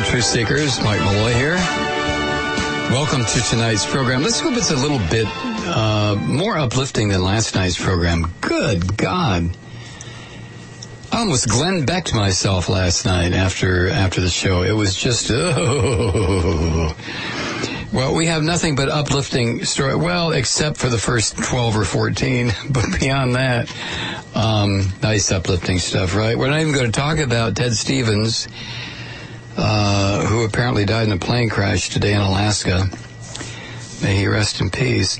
Truth Seekers. Mike Malloy here. Welcome to tonight's program. Let's hope it's a little bit more uplifting than last night's program. Good God. I almost Glenn Becked myself last night after the show. It was just, Well, we have nothing but uplifting story. Well, except for the first 12 or 14. But beyond that, nice uplifting stuff, right? We're not even going to talk about Ted Stevens, who apparently died in a plane crash today in Alaska. May he rest in peace.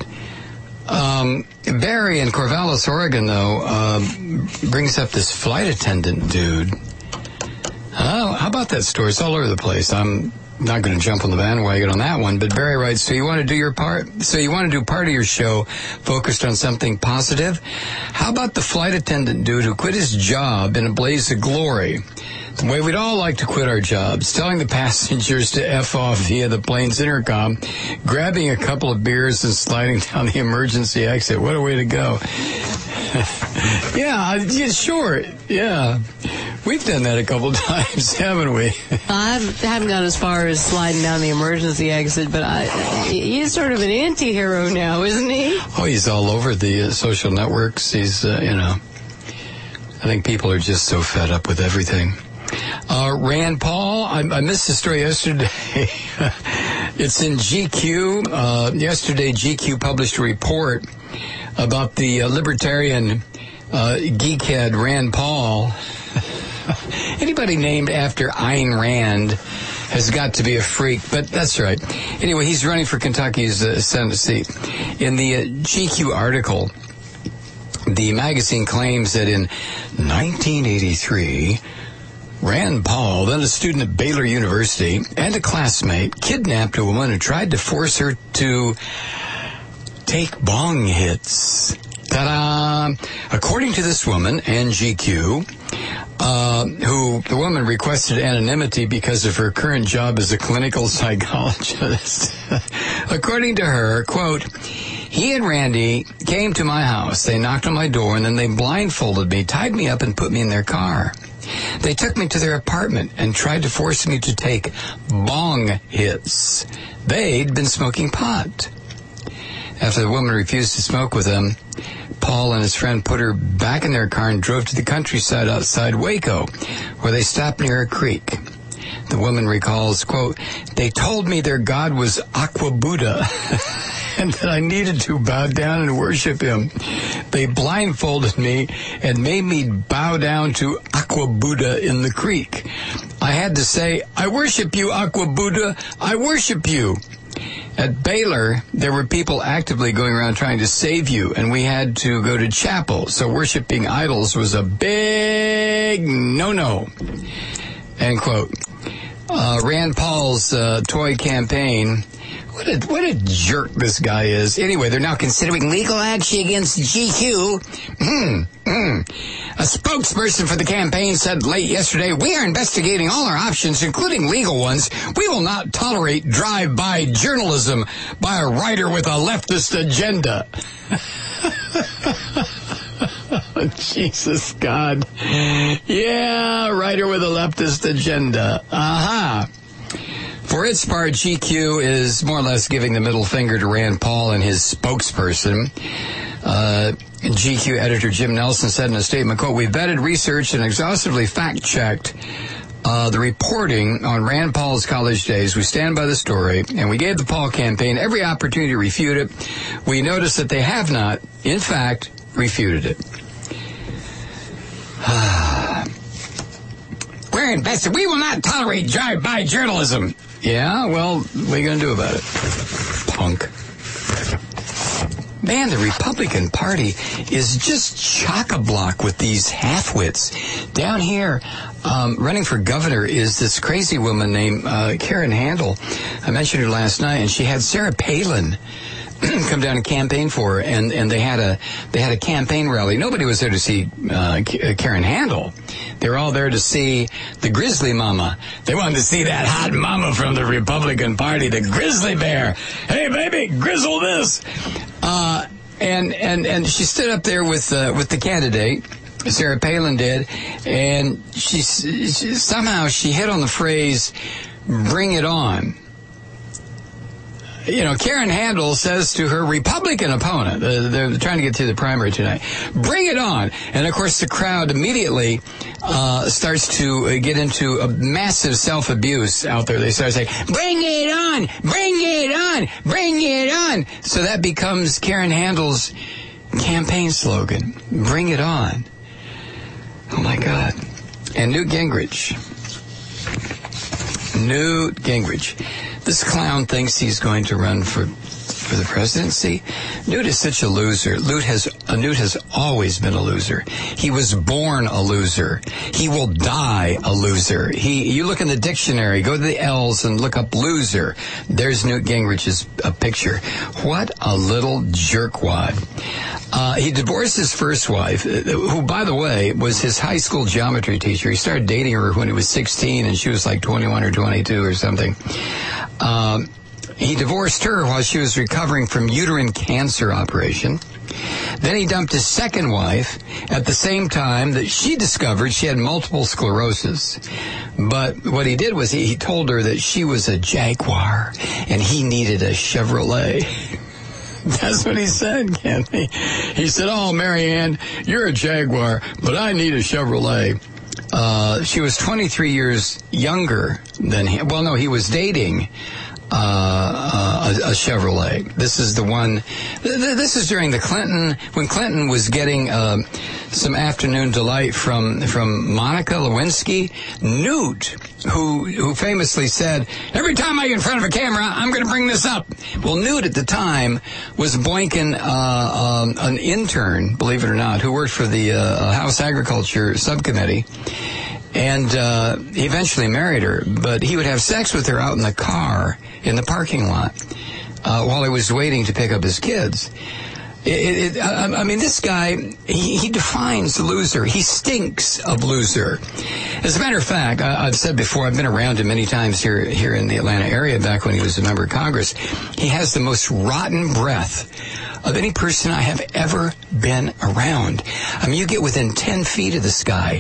Barry in Corvallis, Oregon, though, brings up this flight attendant dude. How about that story? It's all over the place. I'm not going to jump on the bandwagon on that one, but Barry writes, so you want to do part of your show focused on something positive? How about the flight attendant dude who quit his job in a blaze of glory? The way we'd all like to quit our jobs, telling the passengers to F off via the plane's intercom, grabbing a couple of beers and sliding down the emergency exit. What a way to go. Yeah, sure. Yeah. We've done that a couple times, haven't we? I haven't gone as far as sliding down the emergency exit, but he's sort of an anti-hero now, isn't he? Oh, he's all over the social networks. He's, I think people are just so fed up with everything. Rand Paul, I missed the story yesterday. It's in GQ. Yesterday, GQ published a report about the libertarian geekhead Rand Paul. Anybody named after Ayn Rand has got to be a freak, but that's right. Anyway, he's running for Kentucky's Senate seat. In the GQ article, the magazine claims that in 1983, Rand Paul, then a student at Baylor University, and a classmate, kidnapped a woman and tried to force her to take bong hits. Ta-da! According to this woman and GQ, who the woman requested anonymity because of her current job as a clinical psychologist. According to her, quote, he and Randy came to my house. They knocked on my door and then they blindfolded me, tied me up and put me in their car. They took me to their apartment and tried to force me to take bong hits. They'd been smoking pot. After the woman refused to smoke with them, Paul and his friend put her back in their car and drove to the countryside outside Waco, where they stopped near a creek. The woman recalls, quote, they told me their god was Aqua Buddha and that I needed to bow down and worship him. They blindfolded me and made me bow down to Aqua Buddha in the creek. I had to say, I worship you, Aqua Buddha. I worship you. At Baylor, there were people actively going around trying to save you, and we had to go to chapel, so worshiping idols was a big no-no. End quote. Rand Paul's toy campaign. What a jerk this guy is. Anyway, they're now considering legal action against GQ. A spokesperson for the campaign said late yesterday, we are investigating all our options, including legal ones. We will not tolerate drive-by journalism by a writer with a leftist agenda. Jesus God. Yeah, writer with a leftist agenda. Aha. For its part, GQ is more or less giving the middle finger to Rand Paul and his spokesperson. GQ editor Jim Nelson said in a statement, quote, we vetted, researched, and exhaustively fact-checked the reporting on Rand Paul's college days. We stand by the story, and we gave the Paul campaign every opportunity to refute it. We noticed that they have not, in fact, refuted it. We're invested. We will not tolerate drive-by journalism. Yeah, well, what are you going to do about it? Punk. Man, the Republican Party is just chock-a-block with these half-wits. Down here, running for governor is this crazy woman named Karen Handel. I mentioned her last night, and she had Sarah Palin come down and campaign for her, and they had a campaign rally. Nobody was there to see Karen Handel. They were all there to see the Grizzly Mama. They wanted to see that hot mama from the Republican Party, the Grizzly Bear. Hey, baby, grizzle this. And she stood up there with the candidate, Sarah Palin did, and she somehow hit on the phrase bring it on. You know, Karen Handel says to her Republican opponent, they're trying to get to the primary tonight, bring it on. And, of course, the crowd immediately starts to get into a massive self-abuse out there. They start saying, bring it on, bring it on, bring it on. So that becomes Karen Handel's campaign slogan, bring it on. Oh, my God. And Newt Gingrich. This clown thinks he's going to run for the presidency. Newt is such a loser. Newt has always been a loser. He was born a loser. He will die a loser. You look in the dictionary, go to the L's and look up loser. There's Newt Gingrich's picture. What a little jerkwad. He divorced his first wife, who, by the way, was his high school geometry teacher. He started dating her when he was 16, and she was like 21 or 22 or something. He divorced her while she was recovering from uterine cancer operation. Then he dumped his second wife at the same time that she discovered she had multiple sclerosis. But what he did was he told her that she was a Jaguar and he needed a Chevrolet. That's what he said, Kathy. He said, oh, Marianne, you're a Jaguar, but I need a Chevrolet. She was 23 years younger than him. Well, no, he was dating a Chevrolet. This is the one. This is during the Clinton, when Clinton was getting some afternoon delight from Monica Lewinsky. Newt, who famously said, "Every time I get in front of a camera, I'm going to bring this up." Well, Newt at the time was boinking an intern, believe it or not, who worked for the House Agriculture Subcommittee. And he eventually married her, but he would have sex with her out in the car, in the parking lot, while he was waiting to pick up his kids. I mean, this guy, he defines loser. He stinks of loser. As a matter of fact, I've said before, I've been around him many times here in the Atlanta area back when he was a member of Congress. He has the most rotten breath of any person I have ever been around. I mean, you get within 10 feet of this guy.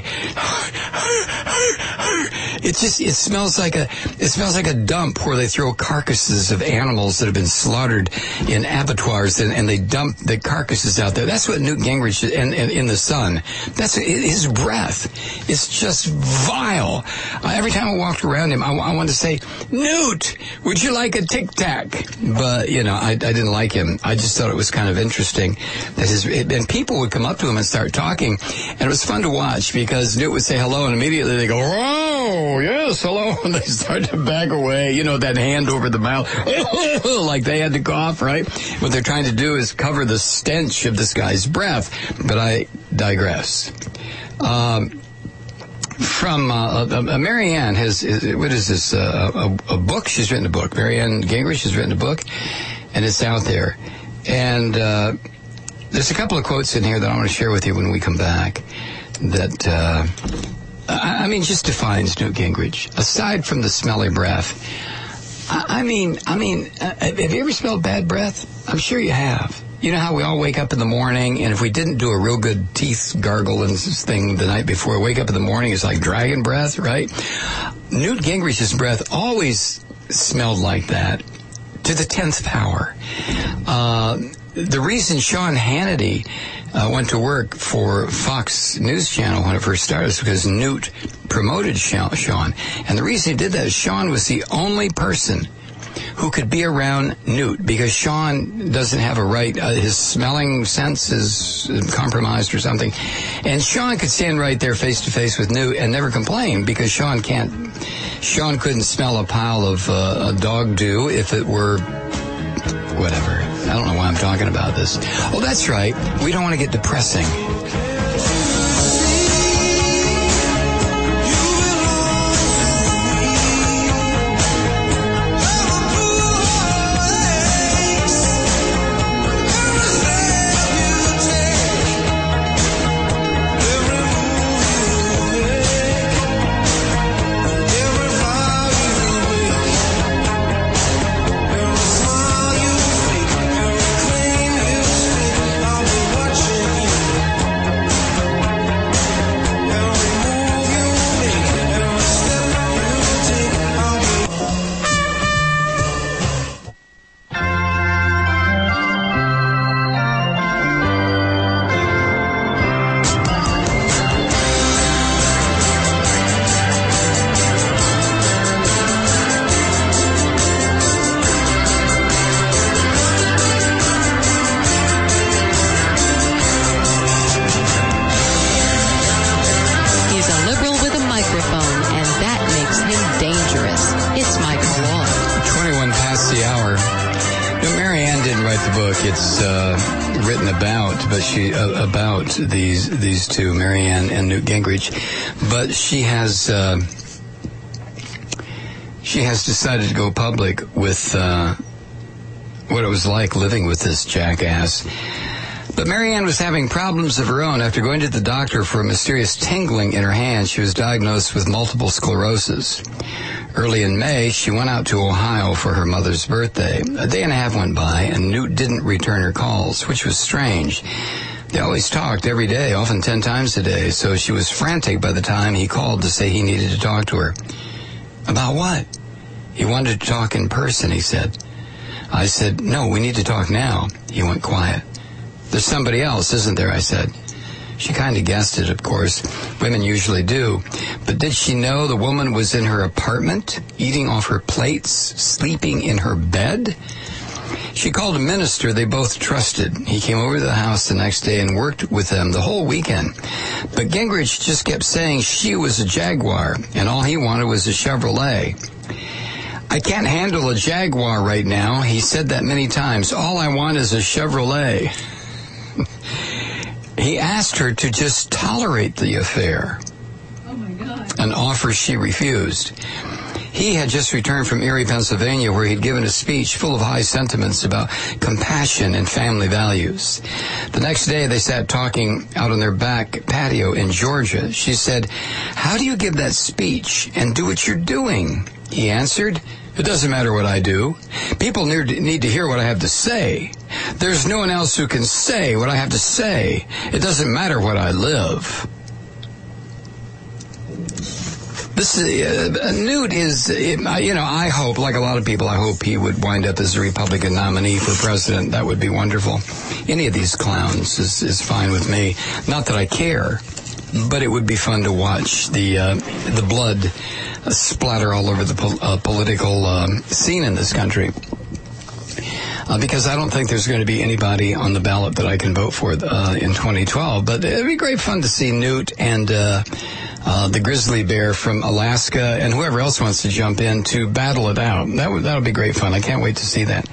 It smells like a dump where they throw carcasses of animals that have been slaughtered in abattoirs and they dump the carcasses out there. That's what Newt Gingrich is, and in the sun. That's his breath. It's just vile. Every time I walked around him, I wanted to say, Newt, would you like a Tic Tac? But, I didn't like him. I just thought it was kind of interesting that and people would come up to him and start talking, and it was fun to watch because Newt would say hello and immediately they go, oh, yes, hello, and they start to back away, that hand over the mouth, like they had to cough, right? What they're trying to do is cover the stench of this guy's breath, but I digress. From Marianne has, what is this, a book? She's written a book. Marianne Gingrich has written a book, and it's out there. And there's a couple of quotes in here that I want to share with you when we come back that, just defines Newt Gingrich. Aside from the smelly breath, have you ever smelled bad breath? I'm sure you have. You know how we all wake up in the morning, and if we didn't do a real good teeth gargle and thing the night before, wake up in the morning, it's like dragon breath, right? Newt Gingrich's breath always smelled like that, to the 10th power. The reason Sean Hannity went to work for Fox News Channel when it first started is because Newt promoted Sean. And the reason he did that is Sean was the only person who could be around Newt, because Sean doesn't have a right, his smelling sense is compromised or something. And Sean could stand right there face to face with Newt and never complain, because Sean couldn't smell a pile of dog dew if it were whatever. I don't know why I'm talking about this. Oh, that's right. We don't want to get depressing. book. It's written about, about these two, Marianne and Newt Gingrich. But she has decided to go public with what it was like living with this jackass. But Marianne was having problems of her own. After going to the doctor for a mysterious tingling in her hand, she was diagnosed with multiple sclerosis. Early in May, she went out to Ohio for her mother's birthday. A day and a half went by, and Newt didn't return her calls, which was strange. They always talked every day, often 10 times a day, so she was frantic by the time he called to say he needed to talk to her. About what? He wanted to talk in person, he said. I said, no, we need to talk now. He went quiet. There's somebody else, isn't there? I said. She kind of guessed it, of course. Women usually do. But did she know the woman was in her apartment, eating off her plates, sleeping in her bed? She called a minister they both trusted. He came over to the house the next day and worked with them the whole weekend. But Gingrich just kept saying she was a Jaguar, and all he wanted was a Chevrolet. I can't handle a Jaguar right now. He said that many times. All I want is a Chevrolet. He asked her to just tolerate the affair. Oh, my God. An offer she refused. He had just returned from Erie, Pennsylvania, where he'd given a speech full of high sentiments about compassion and family values. The next day, they sat talking out on their back patio in Georgia. She said, how do you give that speech and do what you're doing? He answered, it doesn't matter what I do. People need to hear what I have to say. There's no one else who can say what I have to say. It doesn't matter what I live. This Newt is, I hope, like a lot of people, I hope he would wind up as a Republican nominee for president. That would be wonderful. Any of these clowns is fine with me. Not that I care, but it would be fun to watch the blood splatter all over the political scene in this country. Because I don't think there's going to be anybody on the ballot that I can vote for in 2012. But it'd be great fun to see Newt and the grizzly bear from Alaska and whoever else wants to jump in to battle it out. That'll be great fun. I can't wait to see that.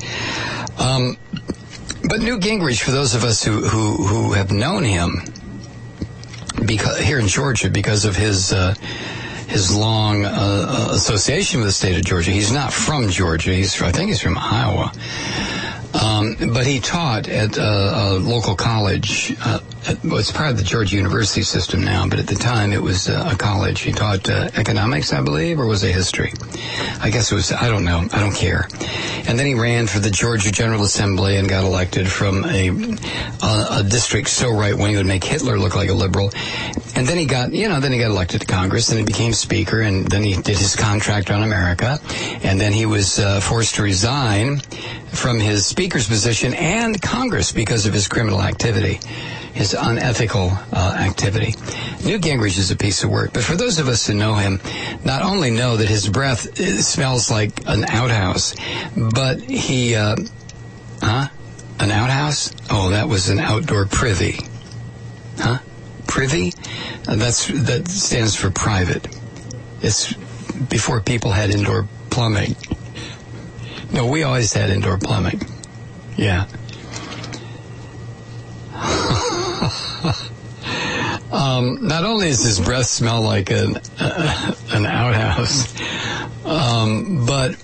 But Newt Gingrich, for those of us who have known him here in Georgia because of his long association with the state of Georgia. He's not from Georgia. I think he's from Iowa. But he taught at a local college. It's part of the Georgia University system now, but at the time it was a college. He taught economics, I believe, or was it history? I guess it was, I don't know. I don't care. And then he ran for the Georgia General Assembly and got elected from a district so right-wing it would make Hitler look like a liberal. And then he got elected to Congress, and he became Speaker, and then he did his contract on America, and then he was forced to resign from his Speaker's position and Congress because of his criminal activity, his unethical activity. Newt Gingrich is a piece of work, but for those of us who know him, not only know that his breath smells like an outhouse, but he, an outhouse? Oh, that was an outdoor privy. Huh? Privy? That stands for private. It's before people had indoor plumbing. No, we always had indoor plumbing. Yeah. Not only does his breath smell like an outhouse, but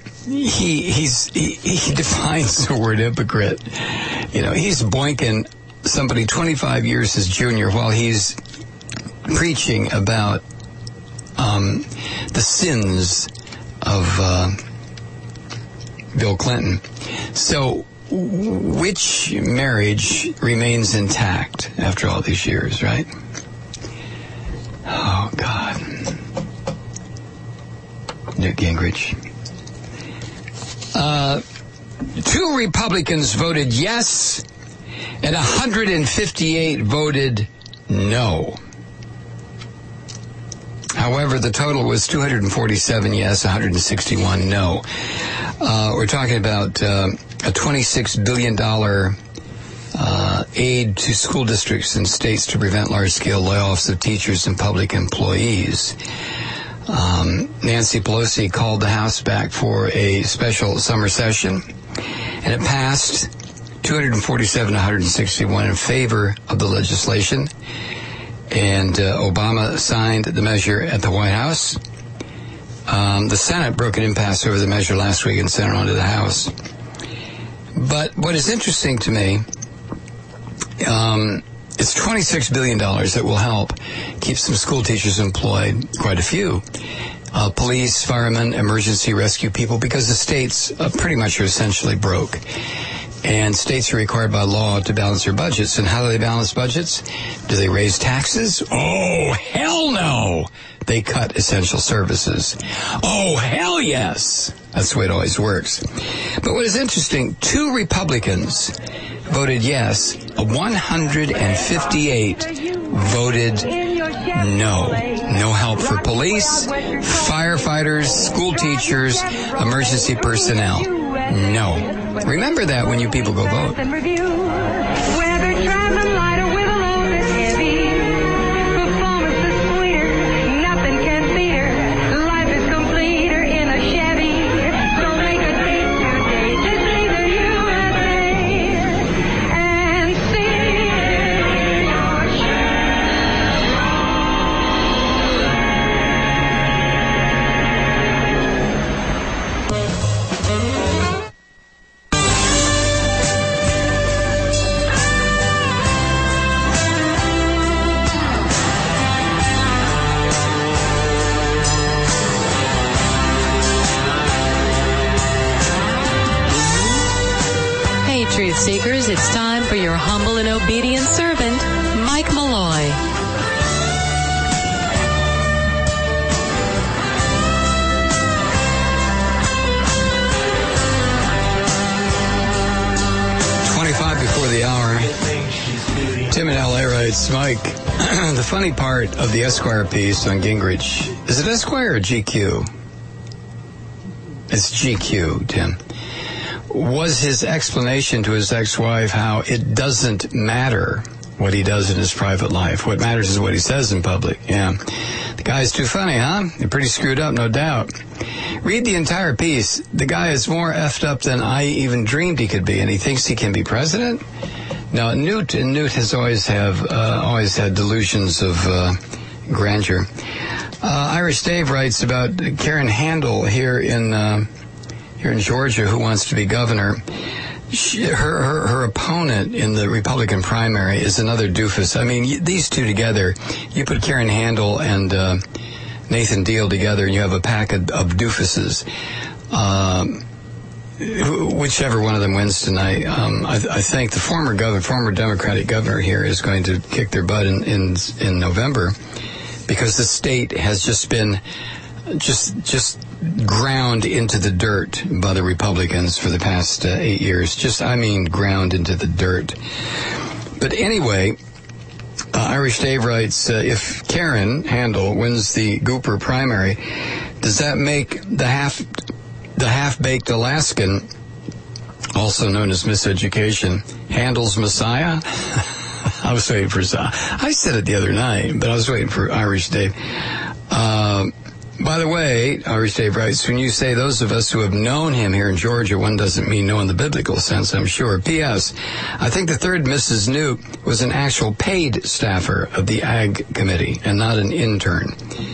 he defines the word hypocrite. He's boinking somebody 25 years his junior while he's preaching about the sins of Bill Clinton. So which marriage remains intact after all these years, right? Oh, God. Newt Gingrich. 2 Republicans voted yes, and 158 voted no. However, the total was 247 yes, 161 no. We're talking about a $26 billion aid to school districts and states to prevent large-scale layoffs of teachers and public employees. Nancy Pelosi called the House back for a special summer session, and it passed 247 to 161 in favor of the legislation. And Obama signed the measure at the White House. The Senate broke an impasse over the measure last week and sent it on to the House. But what is interesting to me, it's $26 billion that will help keep some school teachers employed, quite a few. Police, firemen, emergency rescue people, because the states pretty much are essentially broke. And states are required by law to balance their budgets. And how do they balance budgets? Do they raise taxes? Oh, hell no! They cut essential services. Oh, hell yes! That's the way it always works. But what is interesting, 2 Republicans voted yes. 158 voted no. No help for police, firefighters, school teachers, emergency personnel. No. Remember that when you people go vote. Truth Seekers, it's time for your humble and obedient servant, Mike Malloy. Before the hour, Tim in LA writes, Mike, the funny part of the Esquire piece on Gingrich, is it Esquire or GQ? It's GQ, Tim. Was his explanation to his ex-wife how it doesn't matter what he does in his private life. What matters is what he says in public. Yeah. The guy's too funny, huh? You're pretty screwed up, no doubt. Read the entire piece. The guy is more effed up than I even dreamed he could be, and he thinks he can be president? No, Newt has always had delusions of grandeur. Irish Dave writes about Karen Handel here in Georgia, who wants to be governor. Her opponent in the Republican primary is another doofus. I mean, these two together, you put Karen Handel and Nathan Deal together, and you have a pack of doofuses. Whichever one of them wins tonight, I think the former Democratic governor here is going to kick their butt in November, because the state has just been just ground into the dirt by the Republicans for the past 8 years. Ground into the dirt. But anyway, Irish Dave writes, if Karen Handel wins the Gooper primary, does that make the half-baked Alaskan, also known as Miseducation, Handel's Messiah? I was waiting for... I said it the other night, but I was waiting for Irish Dave. By the way, Irish Dave writes, when you say those of us who have known him here in Georgia, one doesn't mean know in the biblical sense, I'm sure. P.S. I think the third Mrs. Newt was an actual paid staffer of the Ag Committee and not an intern.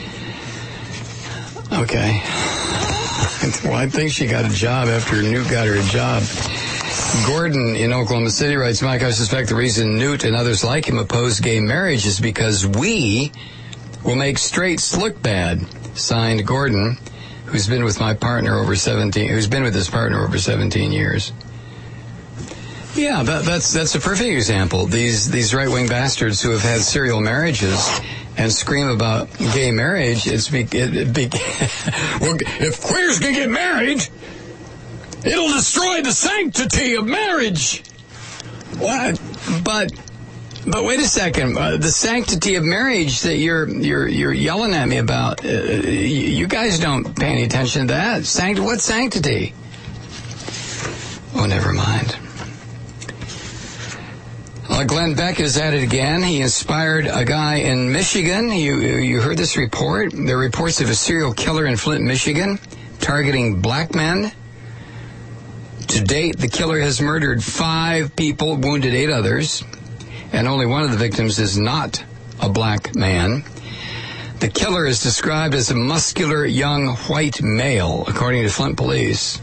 Okay. Well, I think she got a job after Newt got her a job. Gordon in Oklahoma City writes, Mike, I suspect the reason Newt and others like him oppose gay marriage is because we will make straights look bad. Signed, Gordon, who's been with his partner over 17 years. Yeah, that's a perfect example. These right-wing bastards who have had serial marriages and scream about gay marriage, well, if queers can get married, it'll destroy the sanctity of marriage. What? But wait a second. The sanctity of marriage that you're yelling at me about, you guys don't pay any attention to that. What sanctity? Oh, never mind. Glenn Beck is at it again. He inspired a guy in Michigan. You heard this report? There are reports of a serial killer in Flint, Michigan, targeting black men. To date, the killer has murdered 5 people, wounded 8 others, and only one of the victims is not a black man. The killer is described as a muscular young white male, according to Flint police.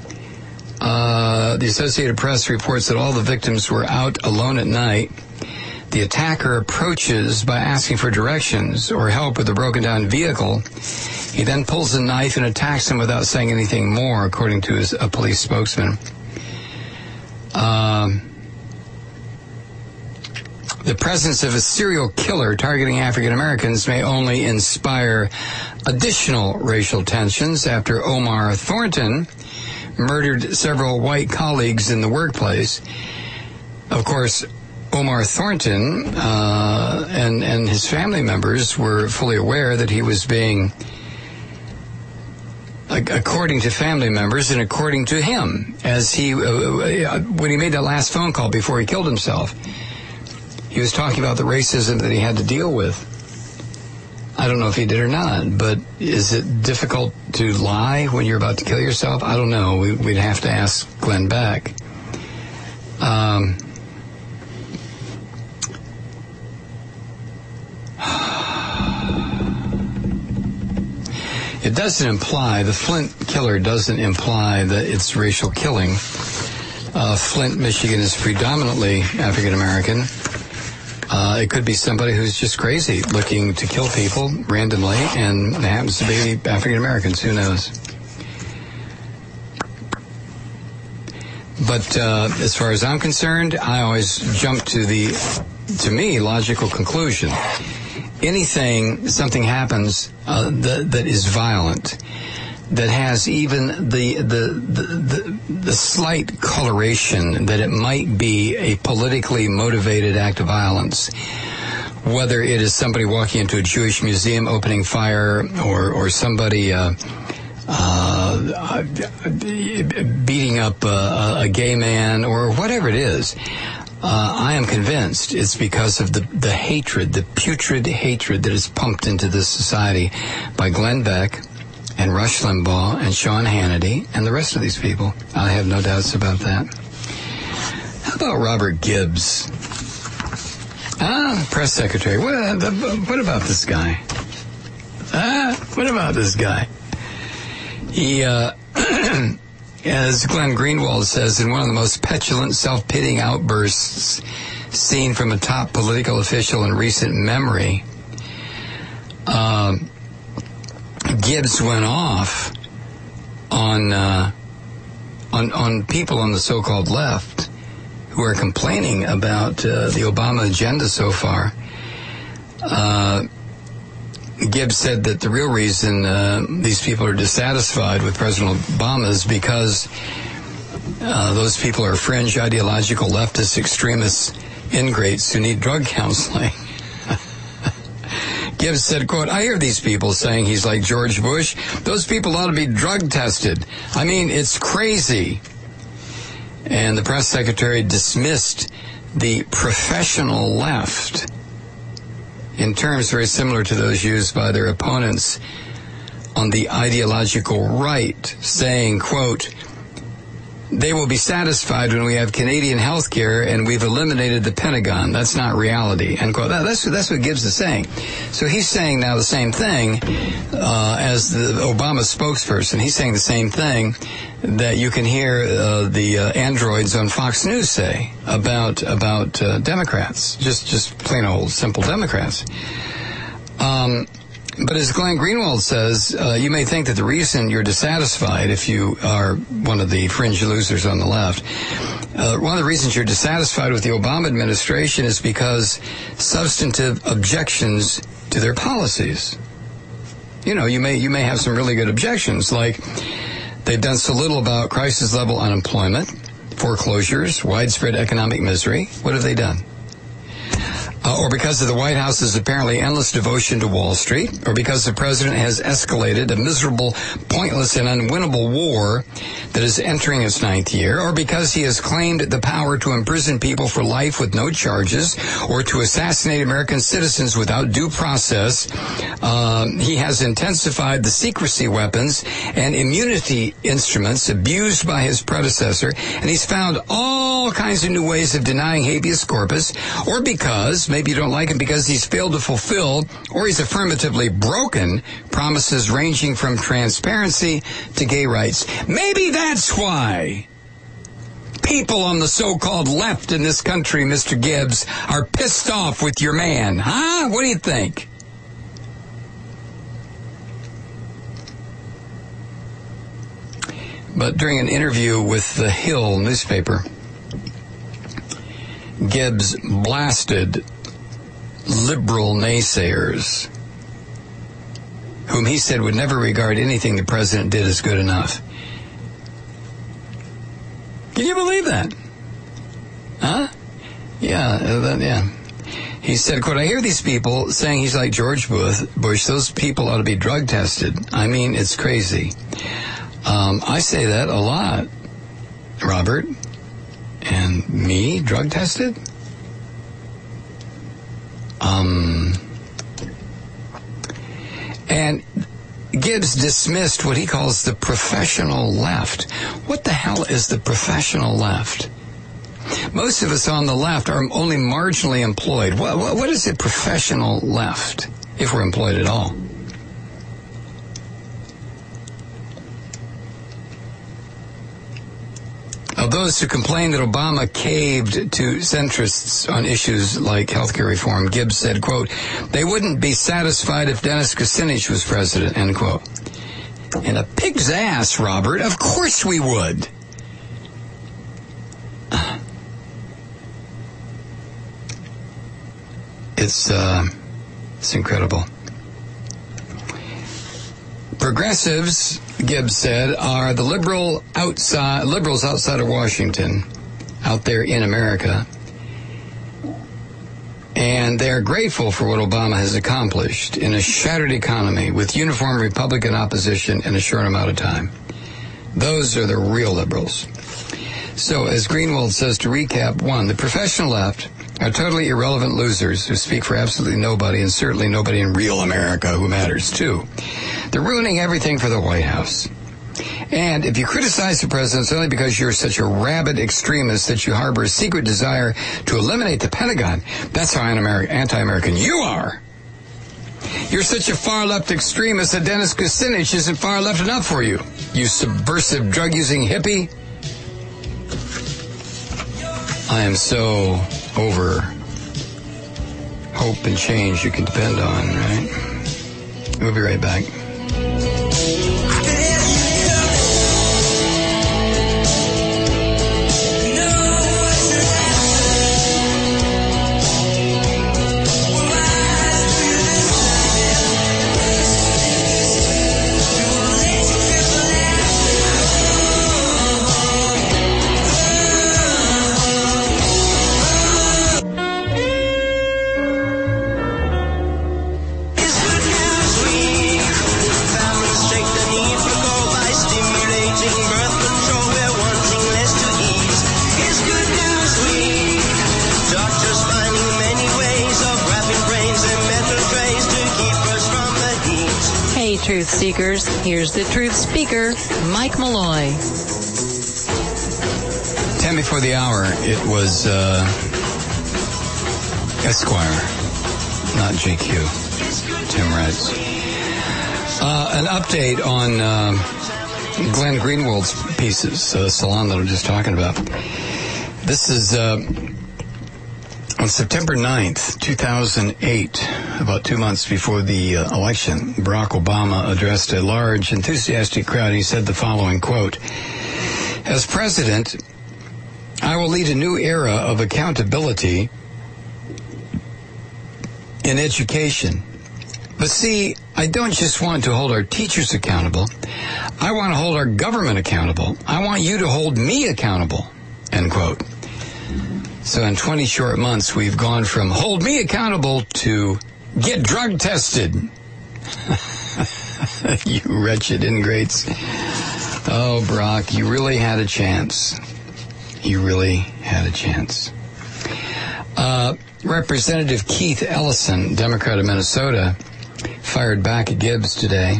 The Associated Press reports that all the victims were out alone at night. The attacker approaches by asking for directions or help with a broken-down vehicle. He then pulls a knife and attacks him without saying anything more, according to a police spokesman. The presence of a serial killer targeting African Americans may only inspire additional racial tensions after Omar Thornton murdered several white colleagues in the workplace. Of course, Omar Thornton and his family members were fully aware that he was being, according to family members and according to him, as he when he made that last phone call before he killed himself, he was talking about the racism that he had to deal with. I don't know if he did or not, but is it difficult to lie when you're about to kill yourself? I don't know. We'd have to ask Glenn Beck. It doesn't imply, the Flint killer doesn't imply that it's racial killing. Flint, Michigan is predominantly African American. It could be somebody who's just crazy, looking to kill people randomly, and it happens to be African Americans. Who knows? But as far as I'm concerned, I always jump to to me, logical conclusion. Something happens that is violent, that has even the slight coloration that it might be a politically motivated act of violence, whether it is somebody walking into a Jewish museum opening fire, or somebody beating up a gay man, or whatever it is. I am convinced it's because of the hatred, the putrid hatred that is pumped into this society by Glenn Beck and Rush Limbaugh and Sean Hannity and the rest of these people. I have no doubts about that. How about Robert Gibbs? Press secretary. What about this guy? What about this guy? He, as Glenn Greenwald says, in one of the most petulant, self-pitying outbursts seen from a top political official in recent memory, Gibbs went off on people on the so-called left who are complaining about the Obama agenda so far. Gibbs said that the real reason these people are dissatisfied with President Obama is because those people are fringe ideological leftist extremists, ingrates who need drug counseling. Gibbs said, quote, "I hear these people saying he's like George Bush. Those people ought to be drug tested. I mean, it's crazy." And the press secretary dismissed the professional left in terms very similar to those used by their opponents on the ideological right, saying, quote, "They will be satisfied when we have Canadian health care and we've eliminated the Pentagon. That's not reality," end quote. That's what Gibbs is saying. So he's saying now the same thing as the Obama spokesperson. He's saying the same thing that you can hear the androids on Fox News say about Democrats, just plain old simple Democrats. But as Glenn Greenwald says, you may think that the reason you're dissatisfied, if you are one of the fringe losers on the left, one of the reasons you're dissatisfied with the Obama administration is because substantive objections to their policies. You know, you may have some really good objections, like they've done so little about crisis level unemployment, foreclosures, widespread economic misery. What have they done? or because of the White House's apparently endless devotion to Wall Street, or because the president has escalated a miserable, pointless, and unwinnable war that is entering its 9th year, or because he has claimed the power to imprison people for life with no charges, or to assassinate American citizens without due process. He has intensified the secrecy weapons and immunity instruments abused by his predecessor, and he's found all kinds of new ways of denying habeas corpus, or because, maybe you don't like him because he's failed to fulfill, or he's affirmatively broken, promises ranging from transparency to gay rights. Maybe that's why people on the so-called left in this country, Mr. Gibbs, are pissed off with your man. Huh? What do you think? But during an interview with the Hill newspaper, Gibbs blasted liberal naysayers, whom he said would never regard anything the president did as good enough. Can you believe that? Huh? Yeah. He said, quote, "I hear these people saying he's like George Bush. Those people ought to be drug tested. I mean, it's crazy." I say that a lot, Robert. And me, drug tested? And Gibbs dismissed what he calls the professional left. What the hell is the professional left? Most of us on the left are only marginally employed. What is the professional left, if we're employed at all? Of those who complained that Obama caved to centrists on issues like healthcare reform, Gibbs said, quote, "They wouldn't be satisfied if Dennis Kucinich was president," end quote. In a pig's ass, Robert, of course we would. It's incredible. Progressives, Gibbs said, are the liberals outside of Washington, out there in America, and they are grateful for what Obama has accomplished in a shattered economy with uniform Republican opposition in a short amount of time. Those are the real liberals. So, as Greenwald says, to recap, 1, the professional left are totally irrelevant losers who speak for absolutely nobody, and certainly nobody in real America who matters. 2, they're ruining everything for the White House. And if you criticize the president, it's only because you're such a rabid extremist that you harbor a secret desire to eliminate the Pentagon. That's how anti-American you are. You're such a far-left extremist that Dennis Kucinich isn't far left enough for you, you subversive drug-using hippie. I am so over hope and change you can depend on, right? We'll be right back. Truth Seekers, here's the Truth Speaker, Mike Malloy. 10 before the hour, it was Esquire, not GQ. Tim writes. An update on Glenn Greenwald's pieces, Salon that I'm just talking about. This is on September 9th, 2008, about 2 months before the election, Barack Obama addressed a large, enthusiastic crowd. He said the following, quote, "As president, I will lead a new era of accountability in education. But see, I don't just want to hold our teachers accountable. I want to hold our government accountable. I want you to hold me accountable," end quote. So in 20 short months, we've gone from hold me accountable to get drug tested. You wretched ingrates. Oh, Brock, you really had a chance. You really had a chance. Representative Keith Ellison, Democrat of Minnesota, fired back at Gibbs today.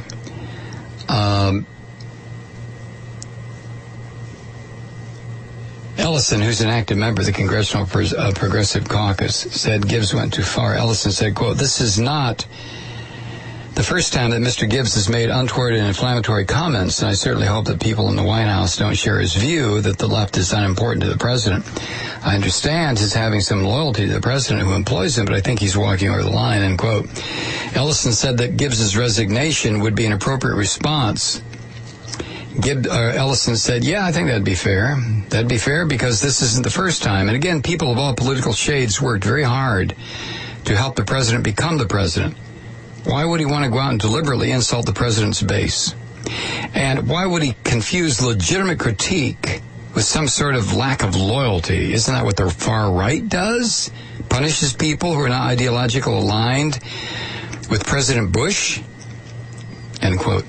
Ellison, who's an active member of the Congressional Progressive Caucus, said Gibbs went too far. Ellison said, quote, "This is not the first time that Mr. Gibbs has made untoward and inflammatory comments, and I certainly hope that people in the White House don't share his view that the left is unimportant to the president. I understand his having some loyalty to the president who employs him, but I think he's walking over the line," end quote. Ellison said that Gibbs's resignation would be an appropriate response. Ellison said, "Yeah, I think that'd be fair. That'd be fair because this isn't the first time. And again, people of all political shades worked very hard to help the president become the president. Why would he want to go out and deliberately insult the president's base? And why would he confuse legitimate critique with some sort of lack of loyalty? Isn't that what the far right does? Punishes people who are not ideologically aligned with President Bush?" End quote.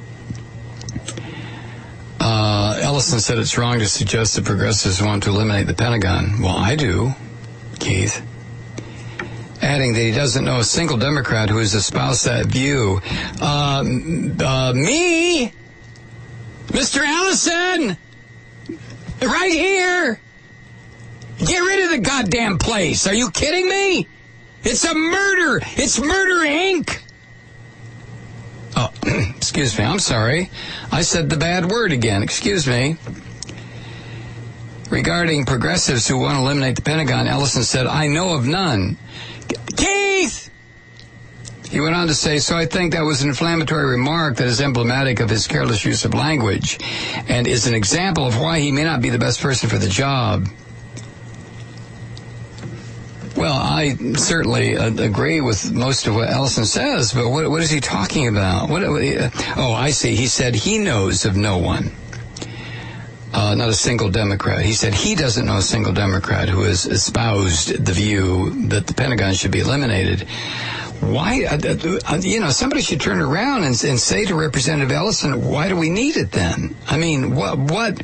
Ellison said it's wrong to suggest that progressives want to eliminate the Pentagon. Well, I do, Keith. Adding that he doesn't know a single Democrat who has espoused that view. Me? Mr. Ellison? Right here? Get rid of the goddamn place. Are you kidding me? It's a murder. It's Murder, Inc. Oh, excuse me. I'm sorry. I said the bad word again. Excuse me. Regarding progressives who want to eliminate the Pentagon, Ellison said, "I know of none." Keith! He went on to say, "So I think that was an inflammatory remark that is emblematic of his careless use of language and is an example of why he may not be the best person for the job." Well, I certainly agree with most of what Ellison says, but what is he talking about? Oh, I see. He said he knows of no one, not a single Democrat. He said he doesn't know a single Democrat who has espoused the view that the Pentagon should be eliminated. Why, somebody should turn around and say to Representative Ellison, why do we need it then? I mean, what?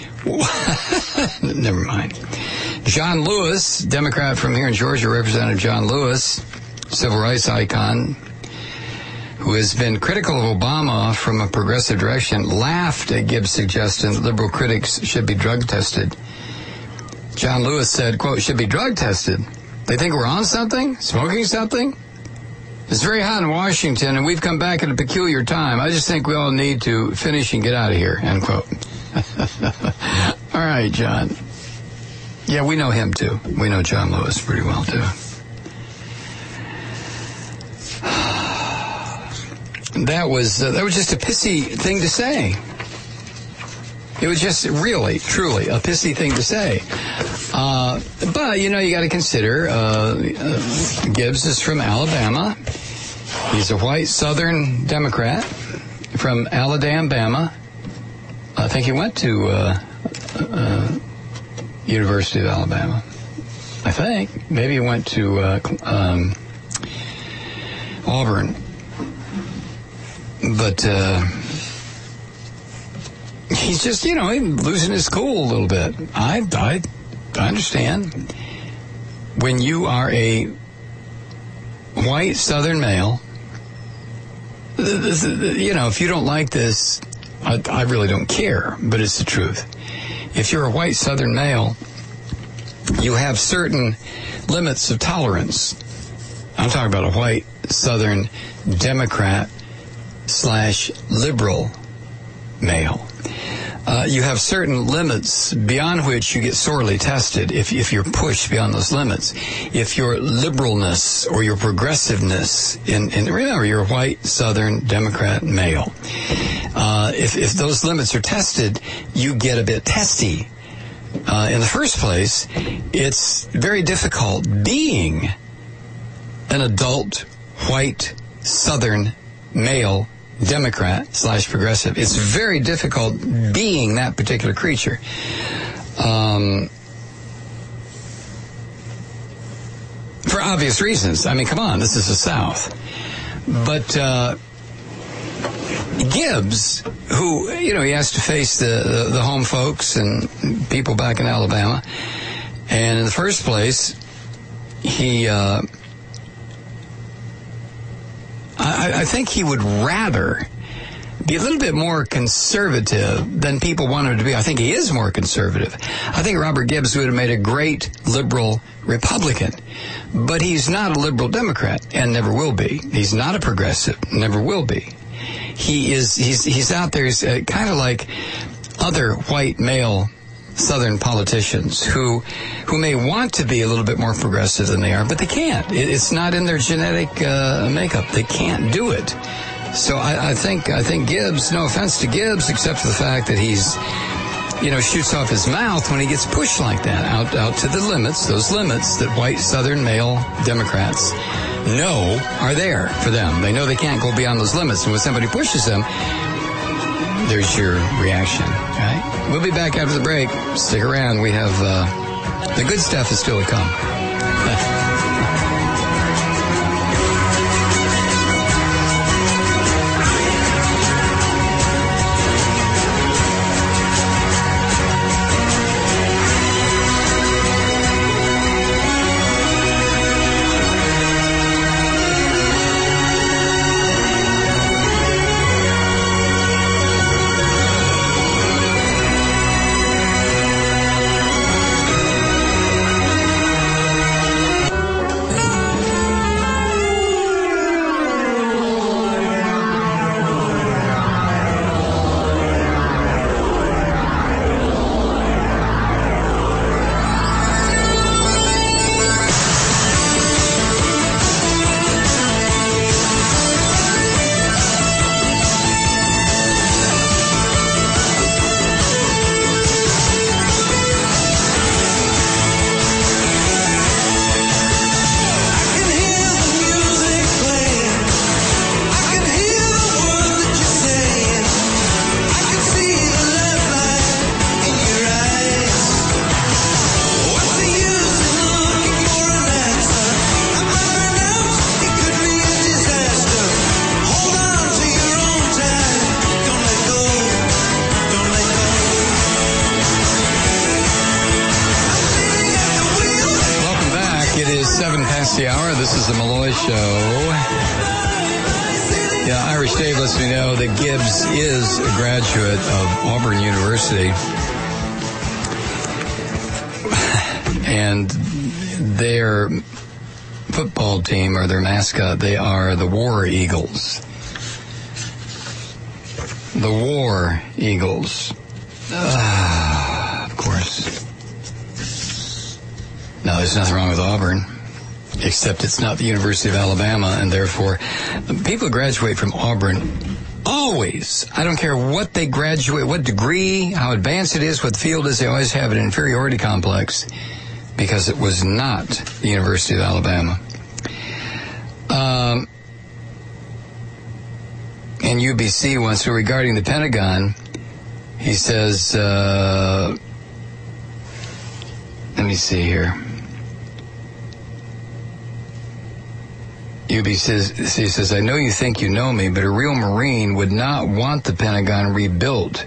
Never mind. John Lewis, Democrat from here in Georgia, Representative John Lewis, civil rights icon, who has been critical of Obama from a progressive direction, laughed at Gibbs' suggestion that liberal critics should be drug tested. John Lewis said, quote, "Should be drug tested. They think we're on something? Smoking something? It's very hot in Washington, and we've come back at a peculiar time. I just think we all need to finish and get out of here," end quote. All right, John. Yeah, we know him, too. We know John Lewis pretty well, too. That was just a pissy thing to say. It was just really, truly a pissy thing to say. But, you got to consider Gibbs is from Alabama. He's a white Southern Democrat from Alabama. I think he went to University of Alabama. I think. Maybe he went to Auburn. But he's just, losing his cool a little bit. I understand. When you are a white Southern male, if you don't like this, I really don't care, but it's the truth. If you're a white Southern male, you have certain limits of tolerance. I'm talking about a white Southern Democrat / liberal male. You have certain limits beyond which you get sorely tested if you're pushed beyond those limits. If your liberalness or your progressiveness, remember, you're a white Southern Democrat male. If those limits are tested, you get a bit testy. In the first place, it's very difficult being an adult white Southern male Democrat / progressive. It's very difficult being that particular creature. obvious reasons. I mean, come on, this is the South. But Gibbs, who, he has to face the home folks and people back in Alabama. And in the first place, he, I think he would rather be a little bit more conservative than people want him to be. I think he is more conservative. I think Robert Gibbs would have made a great liberal Republican, but he's not a liberal Democrat and never will be. He's not a progressive, never will be. He's out there. He's kind of like other white male Southern politicians who may want to be a little bit more progressive than they are, but they can't. It's not in their genetic makeup. They can't do it. So I think Gibbs, no offense to Gibbs, except for the fact that he's, shoots off his mouth when he gets pushed like that, out to the limits, those limits that white Southern male Democrats know are there for them. They know they can't go beyond those limits, and when somebody pushes them, there's your reaction, right? We'll be back after the break. Stick around. We have the good stuff is still to come. The hour. This is the Malloy Show. Yeah, Irish Dave lets me know that Gibbs is a graduate of Auburn University. And their football team, or their mascot, they are the War Eagles. The War Eagles. Of course. No, there's nothing wrong with Auburn. Except it's not the University of Alabama, and therefore people graduate from Auburn always. I don't care what they graduate, what degree, how advanced it is, what the field is, they always have an inferiority complex because it was not the University of Alabama. And UBC wants to, regarding the Pentagon, he says, let me see here. UBC says, I know you think you know me, but a real Marine would not want the Pentagon rebuilt.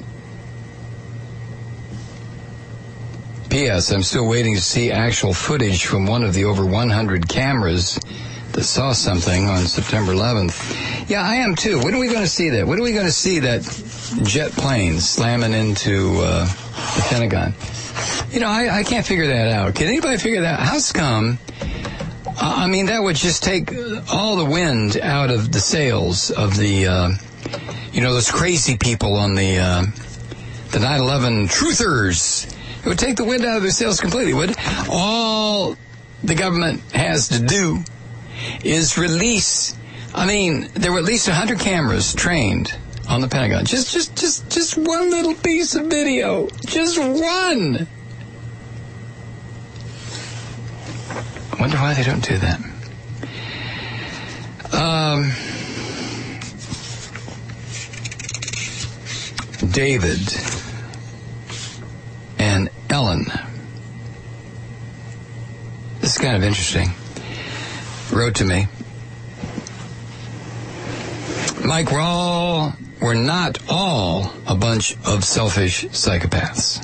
P.S. I'm still waiting to see actual footage from one of the over 100 cameras that saw something on September 11th. Yeah, I am too. When are we going to see that? When are we going to see that jet plane slamming into the Pentagon? I can't figure that out. Can anybody figure that out? How's come? I mean, that would just take all the wind out of the sails of the, those crazy people on the 9/11 truthers. It would take the wind out of their sails completely, would it? All the government has to do is release. I mean, there were at least 100 cameras trained on the Pentagon. Just one little piece of video. Just one. I wonder why they don't do that. David and Ellen. This is kind of interesting. wrote to me, Mike, we're not all a bunch of selfish psychopaths.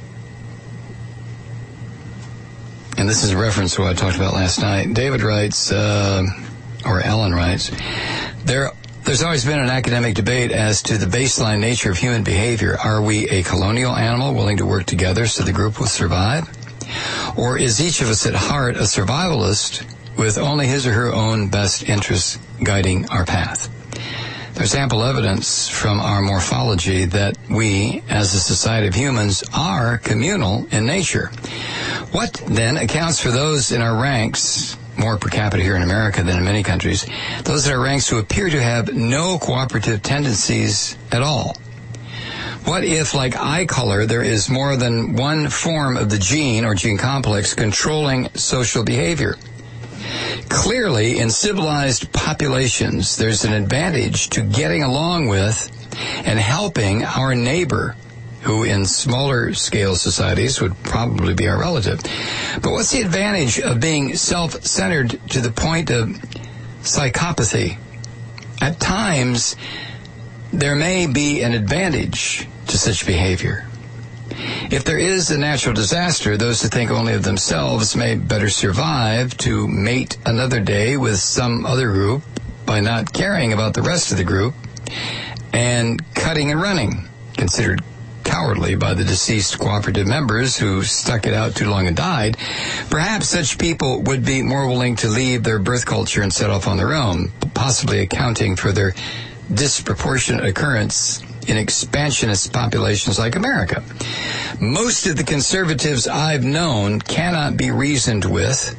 And this is a reference to what I talked about last night. David writes, or Alan writes, there's always been an academic debate as to the baseline nature of human behavior. Are we a colonial animal willing to work together so the group will survive? Or is each of us at heart a survivalist with only his or her own best interests guiding our path? There's ample evidence from our morphology that we, as a society of humans, are communal in nature. What, then, accounts for those in our ranks, more per capita here in America than in many countries, those in our ranks who appear to have no cooperative tendencies at all? What if, like eye color, there is more than one form of the gene or gene complex controlling social behavior? Clearly, in civilized populations, there's an advantage to getting along with and helping our neighbor, who in smaller scale societies would probably be our relative. But what's the advantage of being self-centered to the point of psychopathy? At times, there may be an advantage to such behavior. If there is a natural disaster, those who think only of themselves may better survive to mate another day with some other group by not caring about the rest of the group and cutting and running, considered cowardly by the deceased cooperative members who stuck it out too long and died. Perhaps such people would be more willing to leave their birth culture and set off on their own, possibly accounting for their disproportionate occurrence in expansionist populations like America. Most of the conservatives I've known cannot be reasoned with,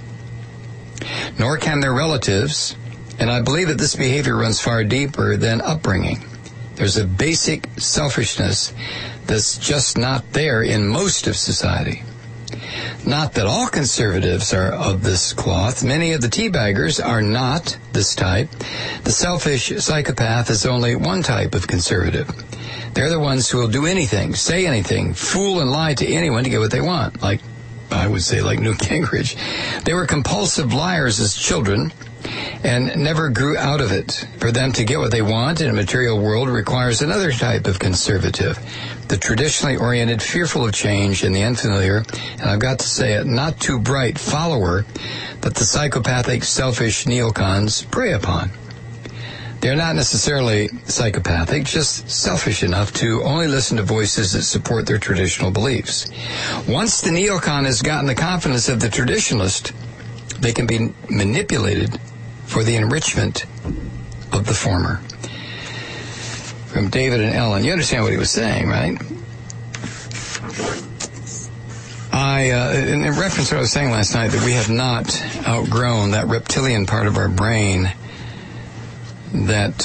nor can their relatives, and I believe that this behavior runs far deeper than upbringing. There's a basic selfishness that's just not there in most of society. Not that all conservatives are of this cloth. Many of the teabaggers are not this type. The selfish psychopath is only one type of conservative. They're the ones who will do anything, say anything, fool and lie to anyone to get what they want. Like, I would say, like Newt Gingrich. They were compulsive liars as children and never grew out of it. For them to get what they want in a material world requires another type of conservative, the traditionally oriented, fearful of change and the unfamiliar, and I've got to say it, not too bright follower that the psychopathic, selfish neocons prey upon. They're not necessarily psychopathic, just selfish enough to only listen to voices that support their traditional beliefs. Once the neocon has gotten the confidence of the traditionalist, they can be manipulated for the enrichment of the former. From David and Ellen. You understand what he was saying, right? In reference to what I was saying last night, that we have not outgrown that reptilian part of our brain that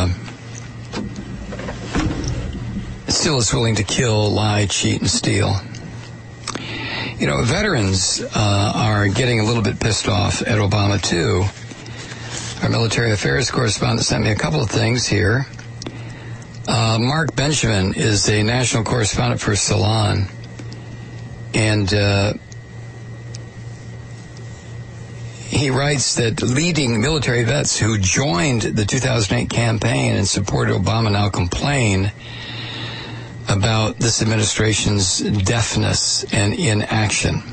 still is willing to kill, lie, cheat, and steal. You know, veterans are getting a little bit pissed off at Obama, too. Our military affairs correspondent sent me a couple of things here. Mark Benjamin is a national correspondent for Salon, and he writes that leading military vets who joined the 2008 campaign and supported Obama now complain about this administration's deafness and inaction.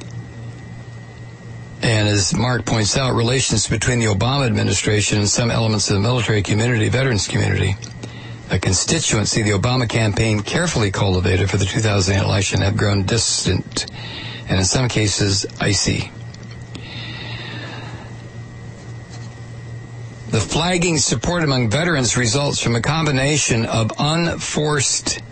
And as Mark points out, relations between the Obama administration and some elements of the military community, veterans community, a constituency the Obama campaign carefully cultivated for the 2008 election, have grown distant and in some cases icy. The flagging support among veterans results from a combination of unforced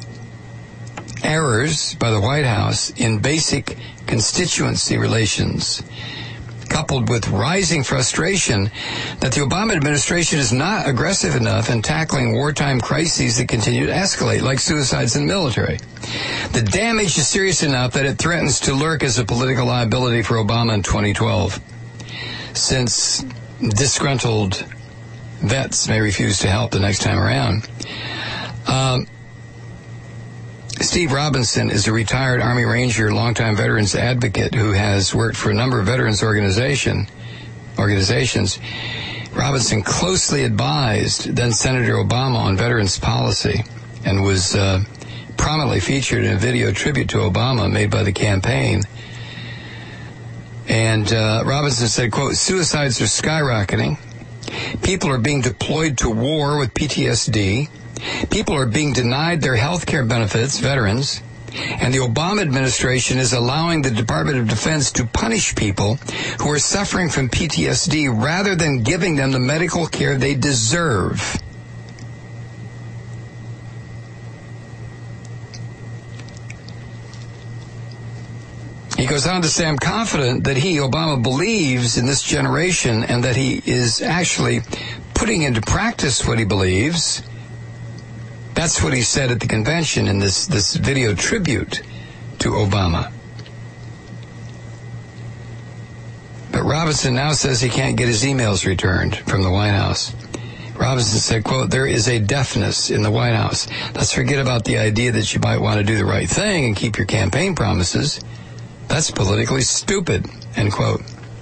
errors by the White House in basic constituency relations, coupled with rising frustration that the Obama administration is not aggressive enough in tackling wartime crises that continue to escalate, like suicides in the military. The damage is serious enough that it threatens to lurk as a political liability for Obama in 2012, since disgruntled vets may refuse to help the next time around. Steve Robinson is a retired Army Ranger, longtime veterans advocate who has worked for a number of veterans organizations organizations, Robinson closely advised then Senator Obama on veterans policy and was prominently featured in a video tribute to Obama made by the campaign. And Robinson said, quote, "Suicides are skyrocketing. People are being deployed to war with PTSD. People are being denied their health care benefits, veterans. And the Obama administration is allowing the Department of Defense to punish people who are suffering from PTSD rather than giving them the medical care they deserve." He goes on to say, "I'm confident that Obama, believes in this generation and that he is actually putting into practice what he believes." That's what he said at the convention in this video tribute to Obama. But Robinson now says he can't get his emails returned from the White House. Robinson said, quote, "There is a deafness in the White House. Let's forget about the idea that you might want to do the right thing and keep your campaign promises. That's politically stupid," end quote.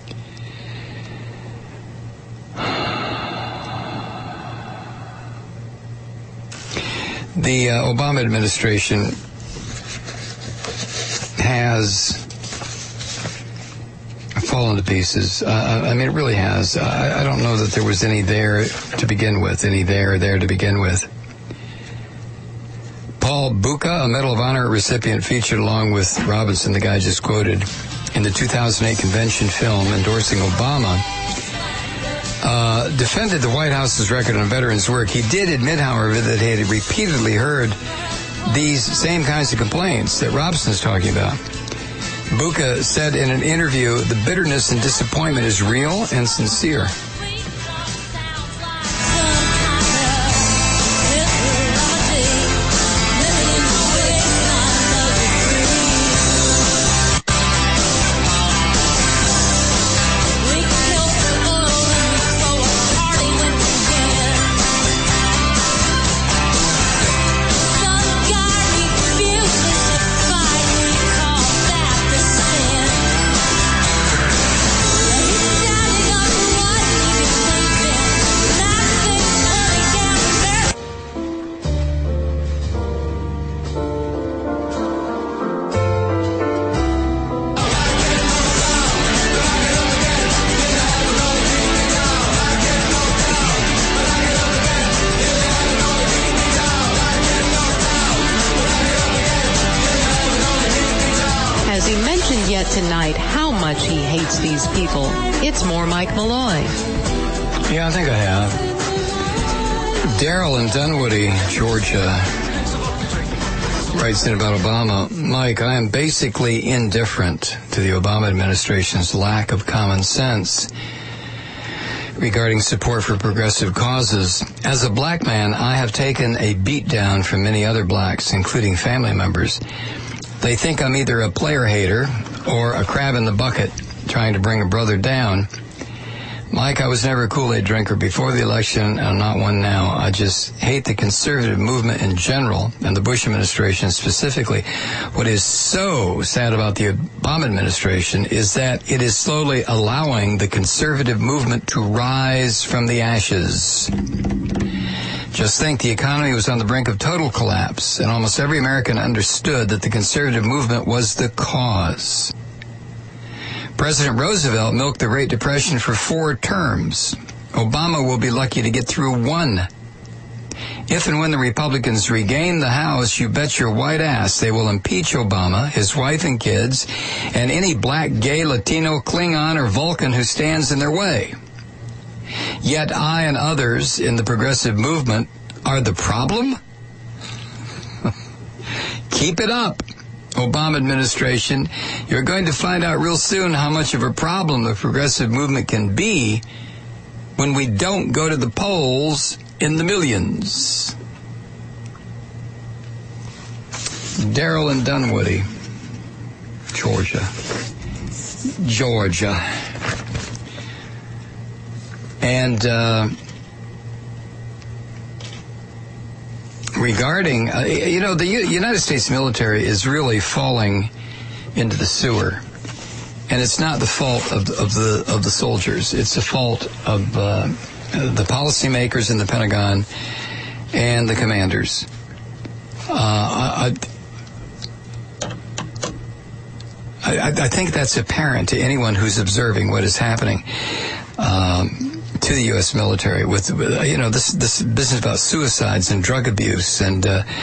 The Obama administration has fallen to pieces. I mean, it really has. I don't know that there was any there to begin with, there to begin with. Paul Bucha, a Medal of Honor recipient featured along with Robinson, the guy just quoted, in the 2008 convention film endorsing Obama, defended the White House's record on veterans' work. He did admit, however, that he had repeatedly heard these same kinds of complaints that Robson's talking about. Bucha said in an interview, "The bitterness and disappointment is real and sincere." Tonight, how much he hates these people. It's more Mike Malloy. Yeah, I think I have. Daryl in Dunwoody, Georgia, writes in about Obama. "Mike, I am basically indifferent to the Obama administration's lack of common sense regarding support for progressive causes. As a black man, I have taken a beat down from many other blacks, including family members. They think I'm either a player hater or a crab in the bucket trying to bring a brother down. Mike, I was never a Kool-Aid drinker before the election, and I'm not one now. I just hate the conservative movement in general and the Bush administration specifically. What is so sad about the Obama administration is that it is slowly allowing the conservative movement to rise from the ashes. Just think, the economy was on the brink of total collapse, and almost every American understood that the conservative movement was the cause. President Roosevelt milked the Great Depression for 4 terms. Obama will be lucky to get through 1. If and when the Republicans regain the House, you bet your white ass they will impeach Obama, his wife and kids, and any black, gay, Latino, Klingon, or Vulcan who stands in their way. Yet I and others in the progressive movement are the problem? Keep it up, Obama administration. You're going to find out real soon how much of a problem the progressive movement can be when we don't go to the polls in the millions." Daryl in Dunwoody, Georgia. And regarding, the United States military is really falling into the sewer. and it's not the fault of the soldiers. It's the fault of the policymakers in the Pentagon and the commanders. I think that's apparent to anyone who's observing what is happening to the U.S. military with this business about suicides and drug abuse. And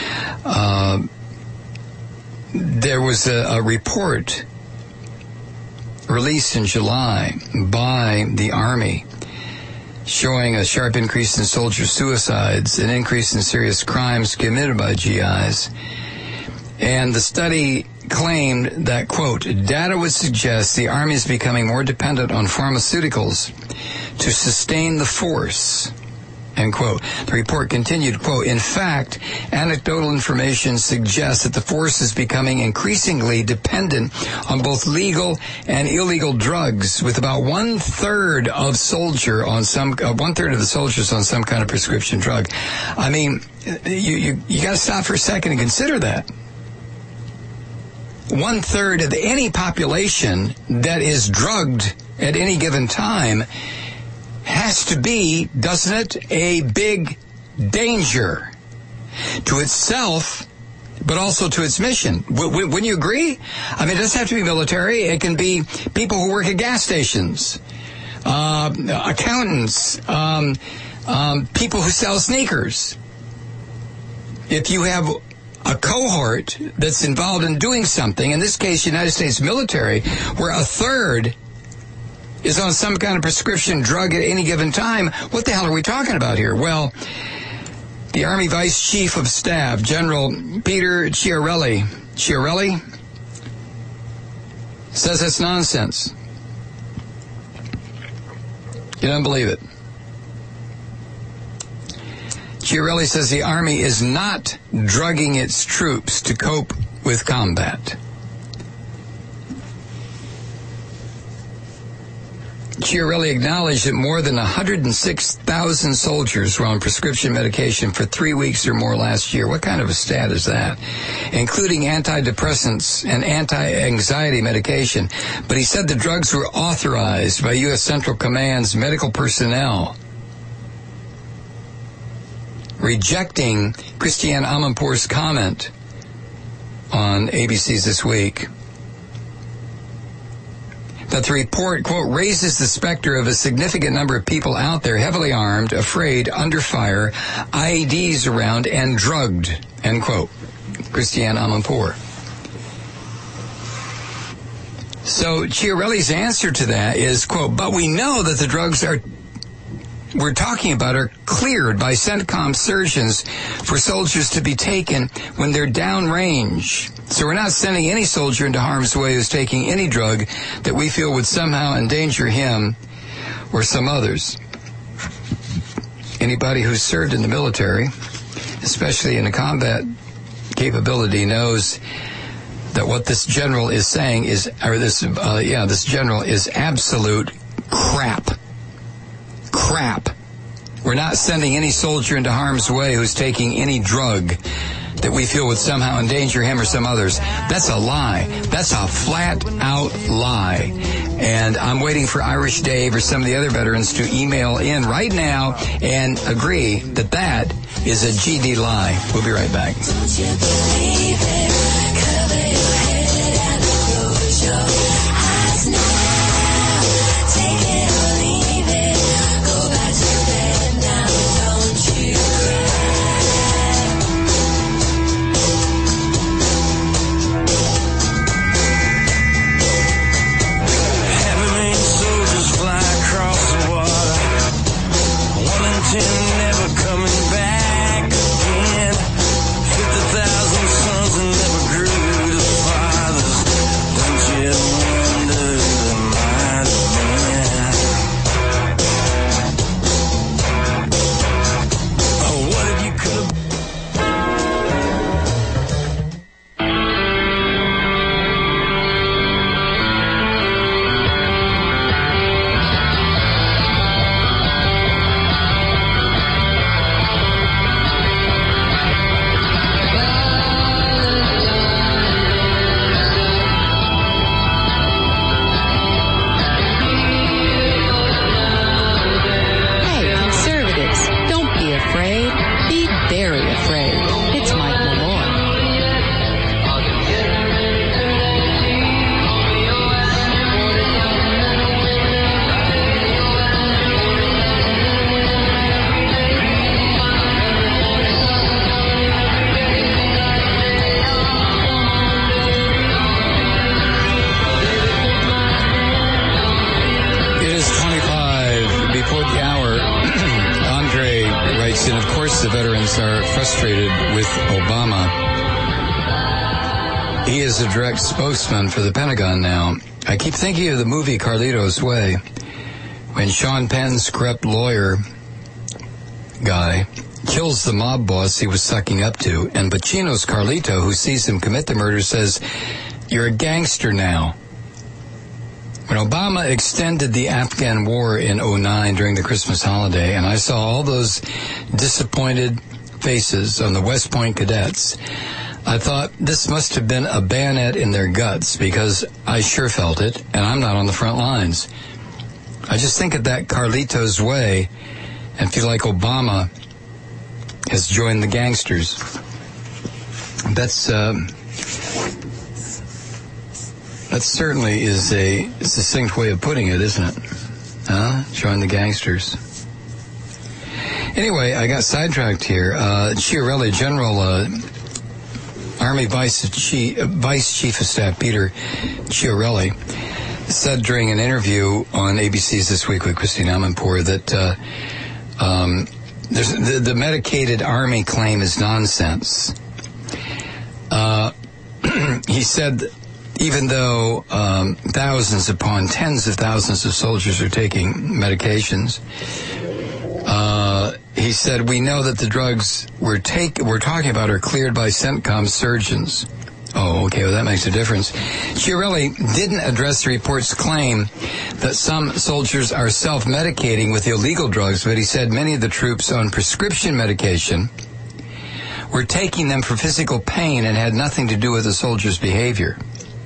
there was a report released in July by the Army showing a sharp increase in soldier suicides, an increase in serious crimes committed by GIs. And the study claimed that, quote, data would suggest the Army is becoming more dependent on pharmaceuticals to sustain the force, end quote. The report continued, quote, in fact, anecdotal information suggests that the force is becoming increasingly dependent on both legal and illegal drugs, with about one-third of the soldiers on some kind of prescription drug. I mean, you got to stop for a second and consider that. One-third of any population that is drugged at any given time has to be, doesn't it, a big danger to itself, but also to its mission. Wouldn't you agree? I mean, it doesn't have to be military. It can be people who work at gas stations, accountants, people who sell sneakers. If you have a cohort that's involved in doing something, in this case, United States military, where a third is on some kind of prescription drug at any given time, what the hell are we talking about here? Well, the Army Vice Chief of Staff, General Peter Chiarelli, says that's nonsense. You don't believe it. Chiarelli says the Army is not drugging its troops to cope with combat. Chiarelli acknowledged that more than 106,000 soldiers were on prescription medication for 3 weeks or more last year. What kind of a stat is that? Including antidepressants and anti-anxiety medication. But he said the drugs were authorized by U.S. Central Command's medical personnel, rejecting Christiane Amanpour's comment on ABC's This Week that the report, quote, raises the specter of a significant number of people out there heavily armed, afraid, under fire, IEDs around, and drugged, end quote. Christiane Amanpour. So Chiarelli's answer to that is, quote, but we know that the drugs we're talking about are cleared by CENTCOM surgeons for soldiers to be taken when they're downrange. So we're not sending any soldier into harm's way who's taking any drug that we feel would somehow endanger him or some others. Anybody who's served in the military, especially in a combat capability, knows that what this general is saying is, this general is absolute crap. Crap. We're not sending any soldier into harm's way who's taking any drug that we feel would somehow endanger him or some others. That's a lie. That's a flat-out lie. And I'm waiting for Irish Dave or some of the other veterans to email in right now and agree that that is a GD lie. We'll be right back. Don't you believe it? Cover your head and close your eyes now. Take it or leave it. Go back to bed now. Don't you cry. Heavy main soldiers fly across the water. 1 in 10 never coming back again. 50,000 sons that never grew to fathers. Don't you know? veterans are frustrated with Obama. He is a direct spokesman for the Pentagon now. I keep thinking of the movie Carlito's Way, when Sean Penn's corrupt lawyer guy kills the mob boss he was sucking up to, and Pacino's Carlito, who sees him commit the murder, says, "You're a gangster now." When Obama extended the Afghan war in 2009 during the Christmas holiday, and I saw all those disappointed faces on the West Point cadets, I thought this must have been a bayonet in their guts, because I sure felt it, and I'm not on the front lines. I just think of that Carlito's Way and feel like Obama has joined the gangsters. That certainly is a succinct way of putting it, isn't it? Join the gangsters. Anyway, I got sidetracked here. Chiarelli, General Army Vice Chief of Staff Peter Chiarelli said during an interview on ABC's This Week with Christine Amanpour that the medicated Army claim is nonsense. He said, even though thousands upon tens of thousands of soldiers are taking medications, he said, we know that the drugs we're talking about are cleared by CENTCOM surgeons. Oh, okay, well, that makes a difference. Chiarelli didn't address the report's claim that some soldiers are self-medicating with illegal drugs, but he said many of the troops on prescription medication were taking them for physical pain and had nothing to do with the soldiers' behavior.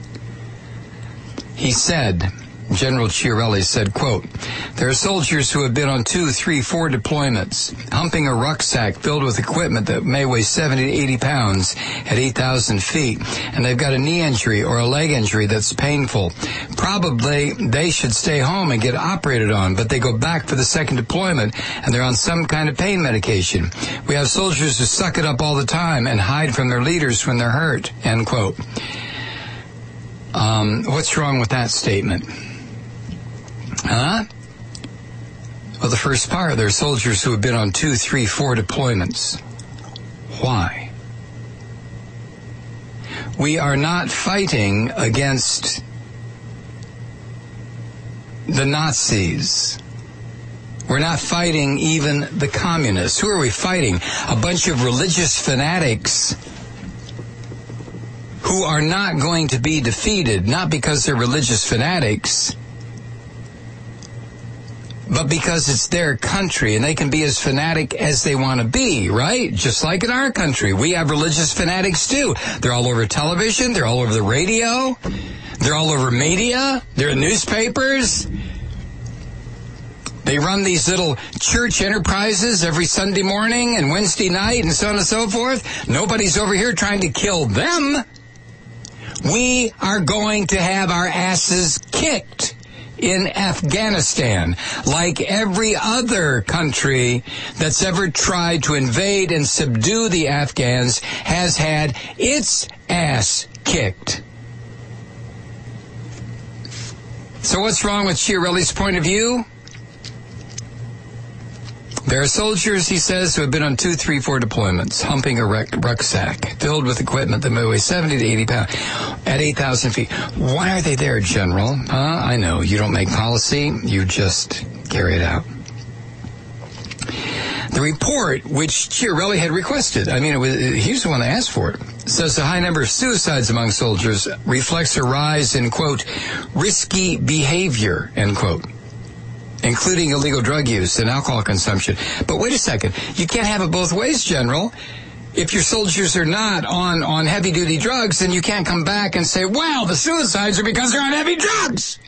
He said, General Chiarelli said, quote, "There are soldiers who have been on 2, 3, 4 deployments, humping a rucksack filled with equipment that may weigh 70 to 80 pounds at 8,000 feet, and they've got a knee injury or a leg injury that's painful. Probably they should stay home and get operated on, but they go back for the second deployment, and they're on some kind of pain medication. We have soldiers who suck it up all the time and hide from their leaders when they're hurt," end quote. What's wrong with that statement? Well, the first part, there are soldiers who have been on 2, 3, 4 deployments. Why? We are not fighting against the Nazis. We're not fighting even the communists. Who are we fighting? A bunch of religious fanatics who are not going to be defeated, not because they're religious fanatics, but because it's their country, and they can be as fanatic as they want to be, right? Just like in our country, we have religious fanatics too. They're all over television, they're all over the radio, they're all over media, they're in newspapers. They run these little church enterprises every Sunday morning and Wednesday night and so on and so forth. Nobody's over here trying to kill them. We are going to have our asses kicked in Afghanistan, like every other country that's ever tried to invade and subdue the Afghans has had its ass kicked. So what's wrong with Chiarelli's point of view? There are soldiers, he says, who have been on 2, 3, 4 deployments, humping a rucksack filled with equipment that may weigh 70 to 80 pounds at 8,000 feet. Why are they there, General? I know, you don't make policy, you just carry it out. The report, which Chiarelli had requested, he was the one that asked for it, says the high number of suicides among soldiers reflects a rise in, quote, risky behavior, end quote, including illegal drug use and alcohol consumption. But wait a second, you can't have it both ways, General. If your soldiers are not on heavy-duty drugs, then you can't come back and say, well, the suicides are because they're on heavy drugs.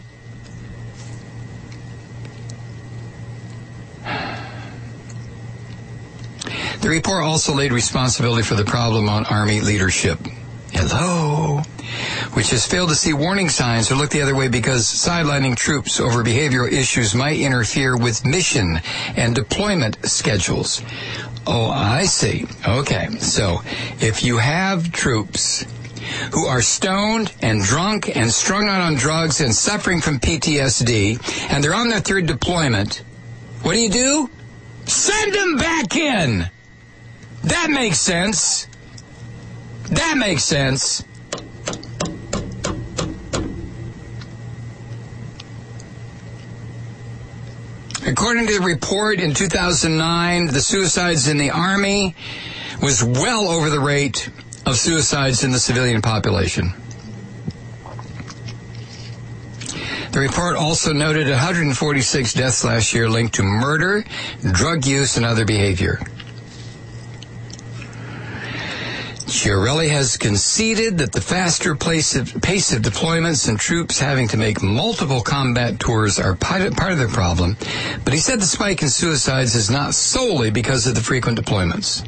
The report also laid responsibility for the problem on Army leadership. Hello? Which has failed to see warning signs or look the other way because sidelining troops over behavioral issues might interfere with mission and deployment schedules. Oh, I see. Okay, so if you have troops who are stoned and drunk and strung out on drugs and suffering from PTSD, and they're on their third deployment, what do? Send them back in! That makes sense. That makes sense. According to the report in 2009, the suicides in the Army was well over the rate of suicides in the civilian population. The report also noted 146 deaths last year linked to murder, drug use, and other behavior. Chiarelli has conceded that the faster pace of deployments and troops having to make multiple combat tours are part of the problem, but he said the spike in suicides is not solely because of the frequent deployments.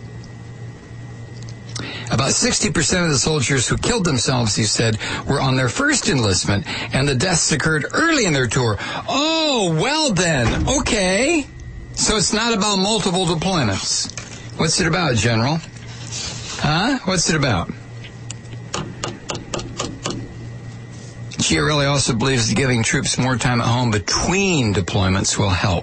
About 60% of the soldiers who killed themselves, he said, were on their first enlistment, and the deaths occurred early in their tour. Oh, well then, okay. So it's not about multiple deployments. What's it about, General? Huh? What's it about? Chiarelli also believes that giving troops more time at home between deployments will help.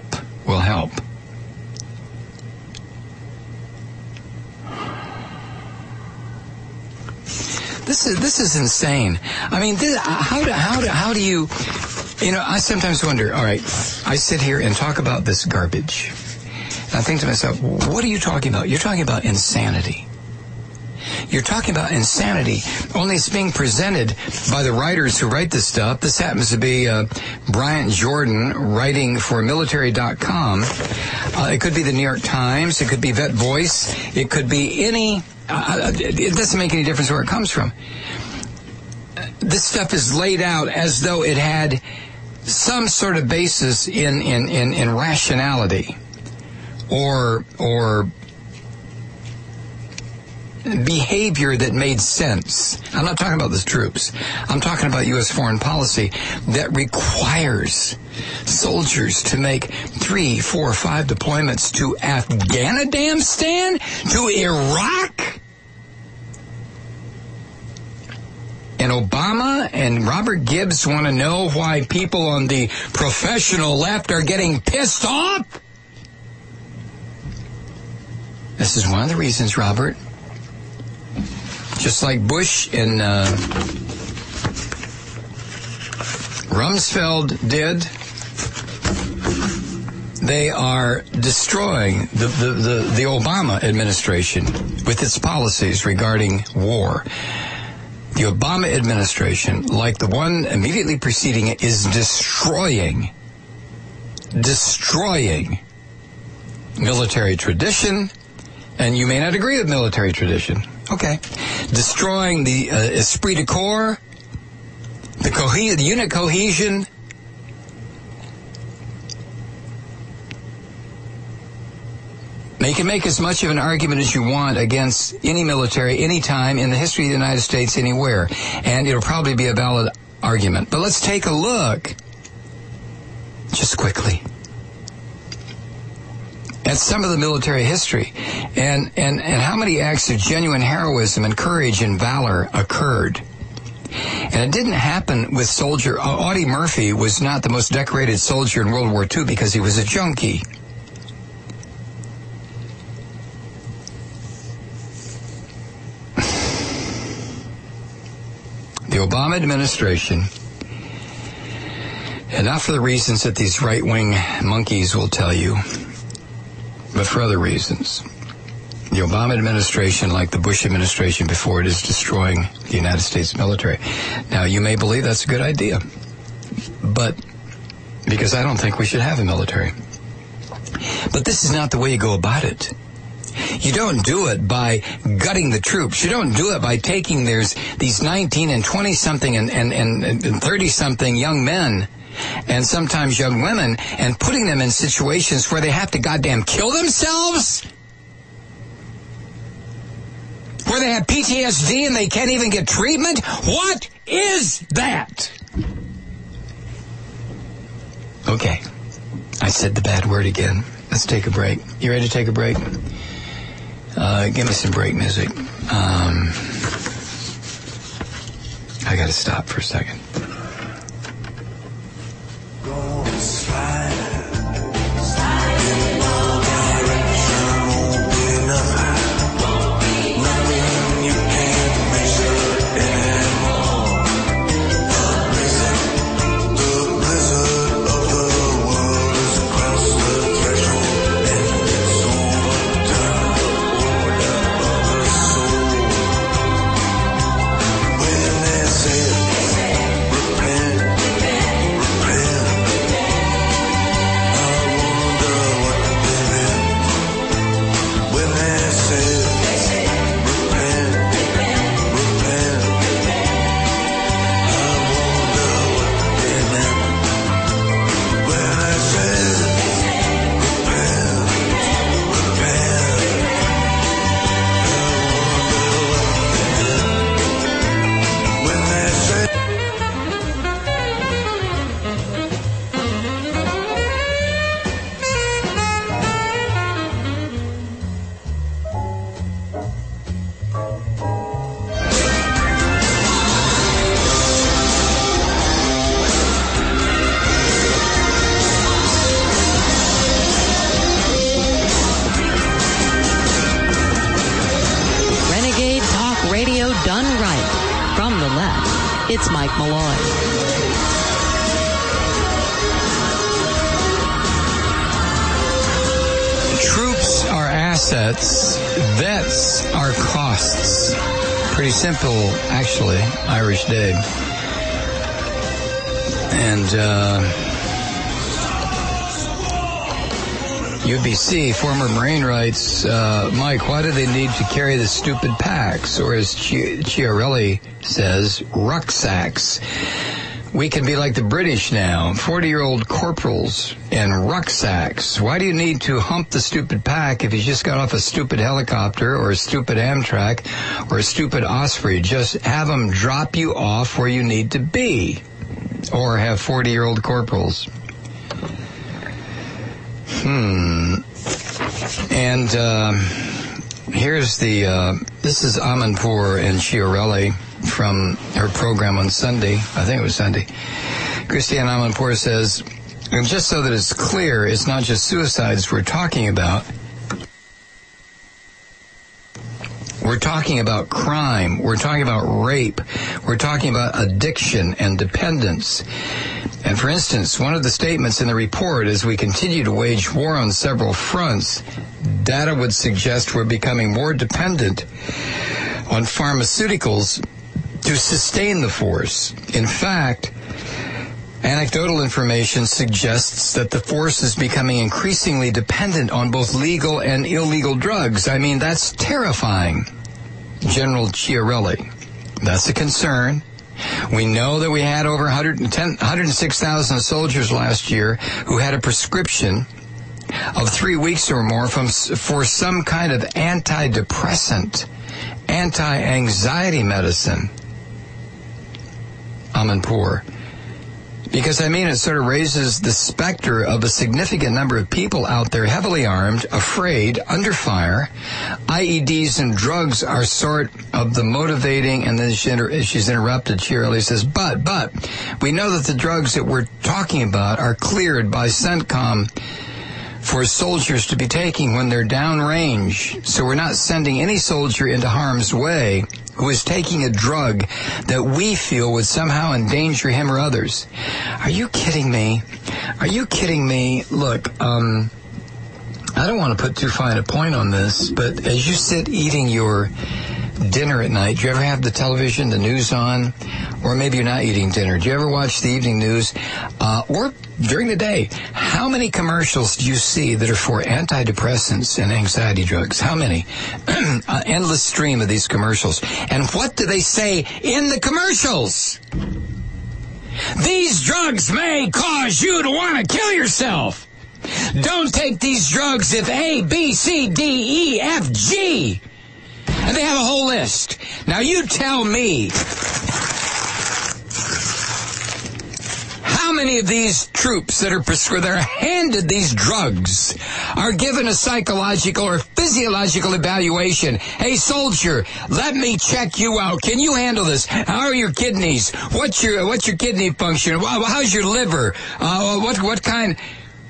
This is insane. I mean, how do you? You know, I sometimes wonder. All right, I sit here and talk about this garbage. And I think to myself, what are you talking about? You're talking about insanity. You're talking about insanity, only it's being presented by the writers who write this stuff. This happens to be Bryant Jordan writing for military.com. It could be the New York Times. It could be Vet Voice. It could be any... it doesn't make any difference where it comes from. This stuff is laid out as though it had some sort of basis in rationality or behavior that made sense. I'm not talking about the troops. I'm talking about U.S. foreign policy that requires soldiers to make 3, 4, 5 deployments to Afghanistan, to Iraq. And Obama and Robert Gibbs want to know why people on the professional left are getting pissed off? This is one of the reasons, Robert. Just like Bush and Rumsfeld did, they are destroying the Obama administration with its policies regarding war. The Obama administration, like the one immediately preceding it, is destroying military tradition, and you may not agree with military tradition. Okay. Destroying the esprit de corps, the unit cohesion. Now, you can make as much of an argument as you want against any military, any time in the history of the United States, anywhere, and it'll probably be a valid argument. But let's take a look, just quickly, at some of the military history and how many acts of genuine heroism and courage and valor occurred. And it didn't happen with soldier. Audie Murphy was not the most decorated soldier in World War II because he was a junkie. The Obama administration, and not for the reasons that these right-wing monkeys will tell you, but for other reasons. The Obama administration, like the Bush administration before it, is destroying the United States military. Now, you may believe that's a good idea, but because I don't think we should have a military. But this is not the way you go about it. You don't do it by gutting the troops. You don't do it by taking these 19 and 20-something and 30-something young men and sometimes young women and putting them in situations where they have to goddamn kill themselves? Where they have PTSD and they can't even get treatment? What is that? Okay. I said the bad word again. Let's take a break. You ready to take a break? Give me some break music. I gotta stop for a second. Slide in all direction, won't be nothing. radio done right. From the left, it's Mike Malloy. Troops are assets. Vets are costs. Pretty simple, actually, Irish Dave. And UBC, former Marine, writes, Mike, why do they need to carry the stupid packs? Or as Chiarelli says, rucksacks. We can be like the British now, 40-year-old corporals and rucksacks. Why do you need to hump the stupid pack if you just got off a stupid helicopter or a stupid Amtrak or a stupid Osprey? Just have them drop you off where you need to be. Or have 40-year-old corporals. And here's this is Amanpour and Chiarelli from her program on Sunday. I think it was Sunday. Christiane Amanpour says, and just so that it's clear, it's not just suicides we're talking about. We're talking about crime. We're talking about rape. We're talking about addiction and dependence. And for instance, one of the statements in the report is we continue to wage war on several fronts. Data would suggest we're becoming more dependent on pharmaceuticals to sustain the force. In fact, anecdotal information suggests that the force is becoming increasingly dependent on both legal and illegal drugs. I mean, that's terrifying. General Chiarelli. That's a concern. We know that we had over 106,000 soldiers last year who had a prescription of 3 weeks or more for some kind of antidepressant, anti-anxiety medicine. Amanpour. Because, I mean, it sort of raises the specter of a significant number of people out there heavily armed, afraid, under fire. IEDs and drugs are sort of the motivating, and then she's interrupted. Chiarelli says, but, we know that the drugs that we're talking about are cleared by CENTCOM for soldiers to be taking when they're downrange. So we're not sending any soldier into harm's way who is taking a drug that we feel would somehow endanger him or others. Are you kidding me? Are you kidding me? Look, I don't want to put too fine a point on this, but as you sit eating your dinner at night, do you ever have the television, the news on? Or maybe you're not eating dinner. Do you ever watch the evening news? Or during the day, how many commercials do you see that are for antidepressants and anxiety drugs? How many? Endless stream of these commercials. And what do they say in the commercials? These drugs may cause you to want to kill yourself. Don't take these drugs if A, B, C, D, E, F, G. And they have a whole list. Now you tell me, how many of these troops that are handed these drugs are given a psychological or physiological evaluation? Hey, soldier, let me check you out. Can you handle this? How are your kidneys? What's your kidney function? How's your liver? What kind?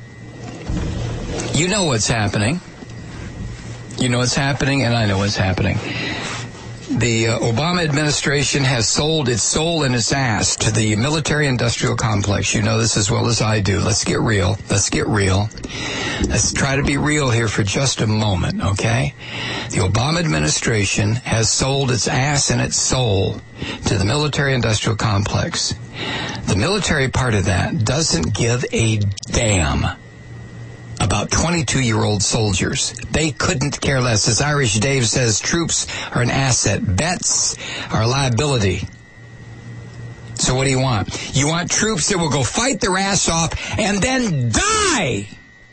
You know what's happening. You know what's happening, and I know what's happening. The Obama administration has sold its soul and its ass to the military-industrial complex. You know this as well as I do. Let's get real. Let's get real. Let's try to be real here for just a moment, okay? The Obama administration has sold its ass and its soul to the military-industrial complex. The military part of that doesn't give a damn about 22-year-old soldiers. They couldn't care less. As Irish Dave says, troops are an asset. Vets are a liability. So what do you want? You want troops that will go fight their ass off and then die.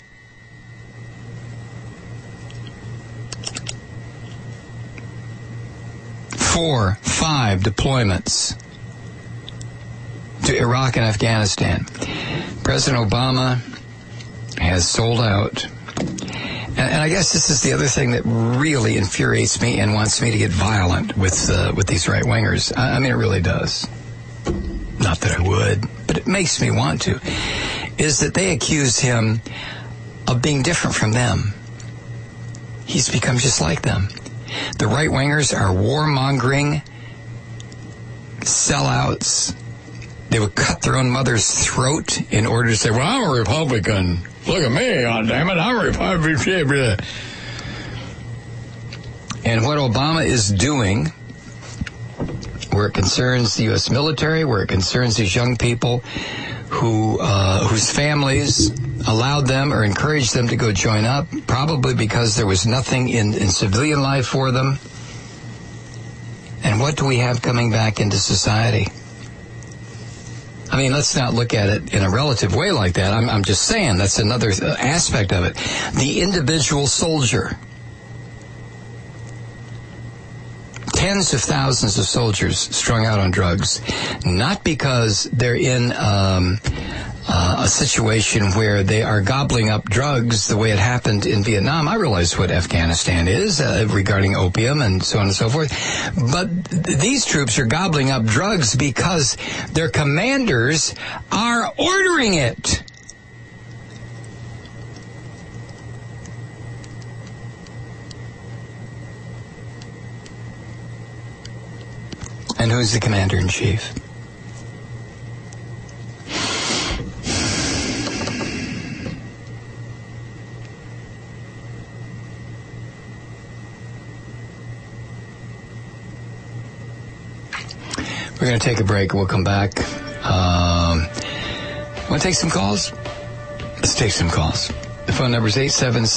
Four, 5 deployments to Iraq and Afghanistan. President Obama has sold out. And I guess this is the other thing that really infuriates me and wants me to get violent with these right-wingers. I mean, it really does. Not that I would, but it makes me want to. Is that they accuse him of being different from them. He's become just like them. The right-wingers are warmongering sellouts. They would cut their own mother's throat in order to say, well, I'm a Republican. Look at me, goddammit, I'm a Republican. And what Obama is doing, where it concerns the U.S. military, where it concerns these young people whose families allowed them or encouraged them to go join up, probably because there was nothing in civilian life for them. And what do we have coming back into society? I mean, let's not look at it in a relative way like that. I'm just saying that's another aspect of it. The individual soldier. Tens of thousands of soldiers strung out on drugs, not because they're in a situation where they are gobbling up drugs the way it happened in Vietnam. I realize what Afghanistan is regarding opium and so on and so forth. But these troops are gobbling up drugs because their commanders are ordering it. And who's the commander-in-chief? We're going to take a break. We'll come back. Want to take some calls? Let's take some calls. The phone number is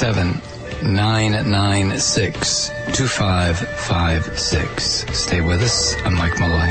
877-996-2556. Stay with us. I'm Mike Malloy.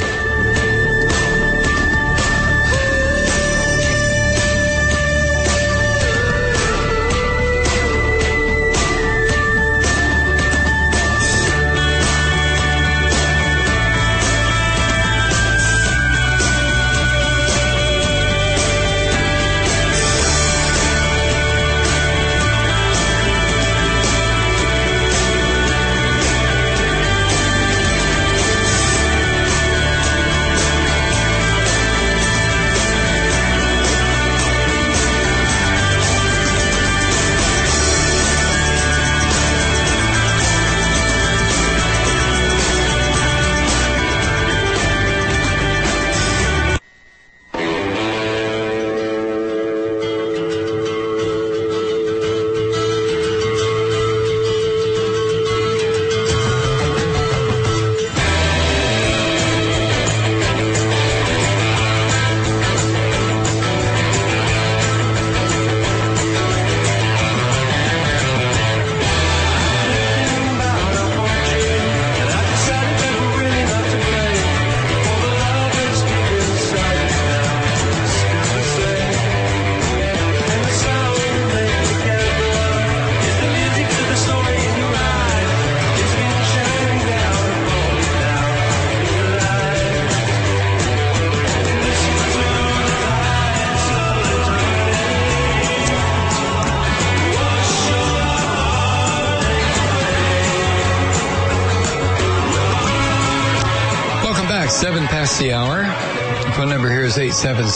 The hour. The phone number here is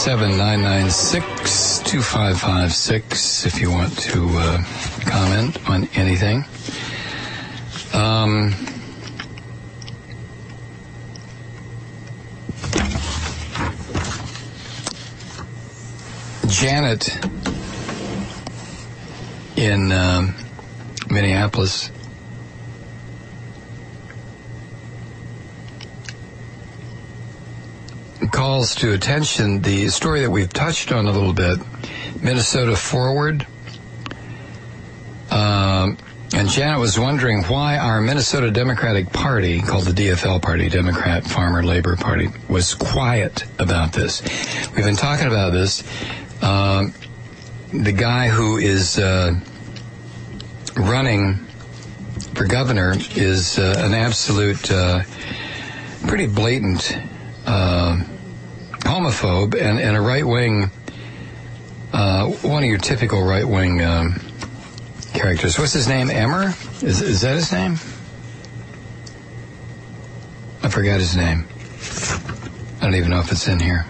877-996-2556 if you want to comment on anything. Janet in Minneapolis calls to attention the story that we've touched on a little bit, Minnesota Forward. And Janet was wondering why our Minnesota Democratic Party, called the DFL Party, Democrat Farmer Labor Party, was quiet about this. We've been talking about this. The guy who is running for governor is an absolute, pretty blatant homophobe and a right-wing, one of your typical right-wing characters. What's his name? Emmer? Is that his name? I forgot his name. I don't even know if it's in here.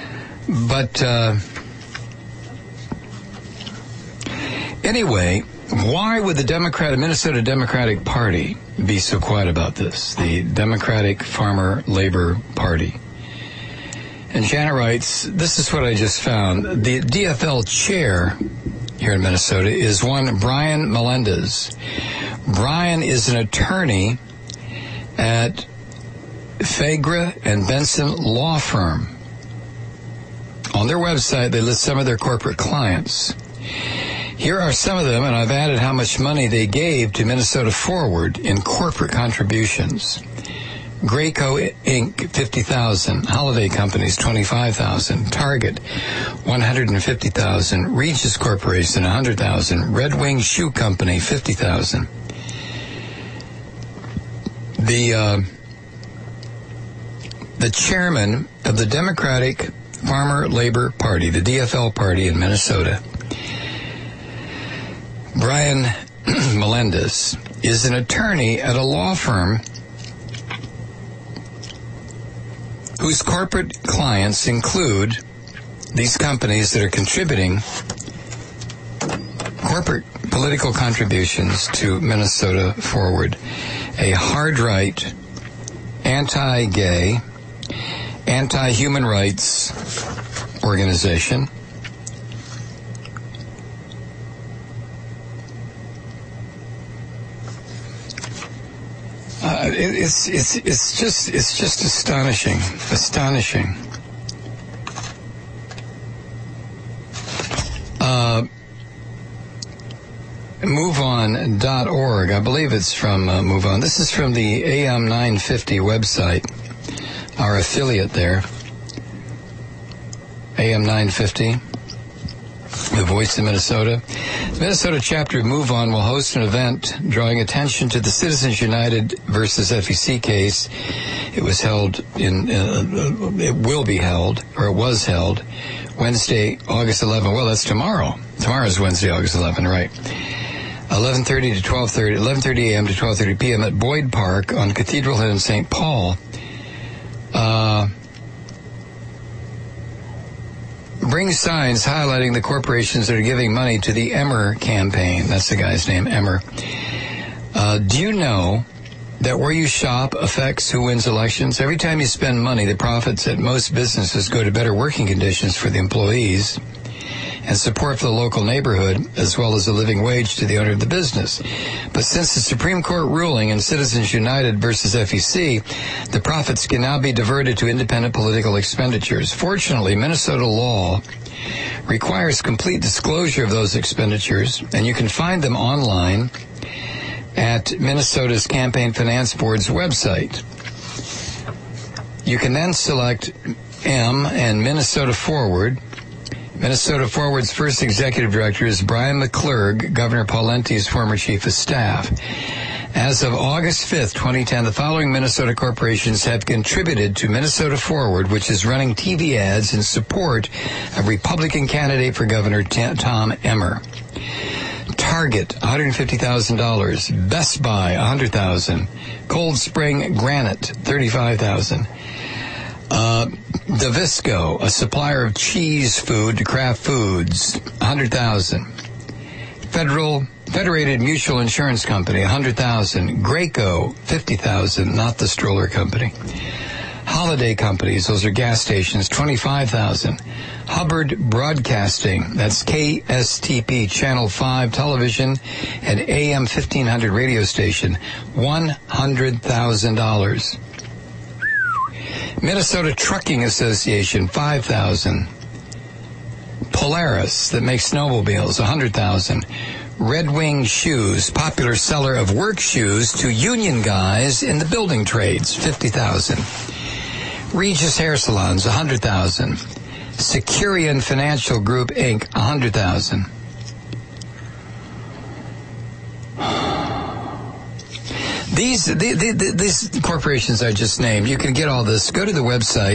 But anyway, Why would the Minnesota Democratic Party be so quiet about this? The Democratic Farmer Labor Party. And Janet writes, this is what I just found. The DFL chair here in Minnesota is one Brian Melendez. Brian is an attorney at Fagra and Benson Law Firm. On their website, they list some of their corporate clients. Here are some of them, and I've added how much money they gave to Minnesota Forward in corporate contributions. Graco Inc., $50,000. Holiday Companies, $25,000. Target, $150,000. Regis Corporation, $100,000. Red Wing Shoe Company, $50,000. The chairman of the Democratic Farmer Labor Party, the DFL party in Minnesota, Brian Melendez, is an attorney at a law firm whose corporate clients include these companies that are contributing corporate political contributions to Minnesota Forward, a hard-right, anti-gay, anti-human rights organization. It's just astonishing. MoveOn.org. I believe it's from MoveOn. This is from the AM 950 website, our affiliate there. AM 950, the Voice of Minnesota. The Minnesota chapter of MoveOn will host an event drawing attention to the Citizens United versus FEC case. It was held it was held Wednesday, August 11. Well, that's tomorrow. Tomorrow's Wednesday, August 11, right? 11:30 a.m. to 12:30 p.m. at Boyd Park on Cathedral Hill in St. Paul. Bring signs highlighting the corporations that are giving money to the Emmer campaign. That's the guy's name, Emmer. Do you know that where you shop affects who wins elections? Every time you spend money, the profits at most businesses go to better working conditions for the employees and support for the local neighborhood, as well as a living wage to the owner of the business. But since the Supreme Court ruling in Citizens United versus FEC, the profits can now be diverted to independent political expenditures. Fortunately, Minnesota law requires complete disclosure of those expenditures, and you can find them online at Minnesota's Campaign Finance Board's website. You can then select M and Minnesota Forward. Minnesota Forward's first executive director is Brian McClurg, Governor Pawlenty's former chief of staff. As of August 5th, 2010, the following Minnesota corporations have contributed to Minnesota Forward, which is running TV ads in support of Republican candidate for Governor Tom Emmer. Target, $150,000. Best Buy, $100,000. Cold Spring Granite, $35,000. Davisco, a supplier of cheese food to Kraft Foods, $100,000. Federated Mutual Insurance Company, $100,000. Graco, $50,000, not the stroller company. Holiday Companies, those are gas stations, $25,000. Hubbard Broadcasting, that's KSTP, Channel 5 television and AM 1500 radio station, $100,000. Minnesota Trucking Association, $5,000. Polaris, that makes snowmobiles, $100,000. Red Wing Shoes, popular seller of work shoes to union guys in the building trades, $50,000. Regis Hair Salons, $100,000. Securian Financial Group, Inc., $100,000. These corporations I just named, you can get all this. Go to the website,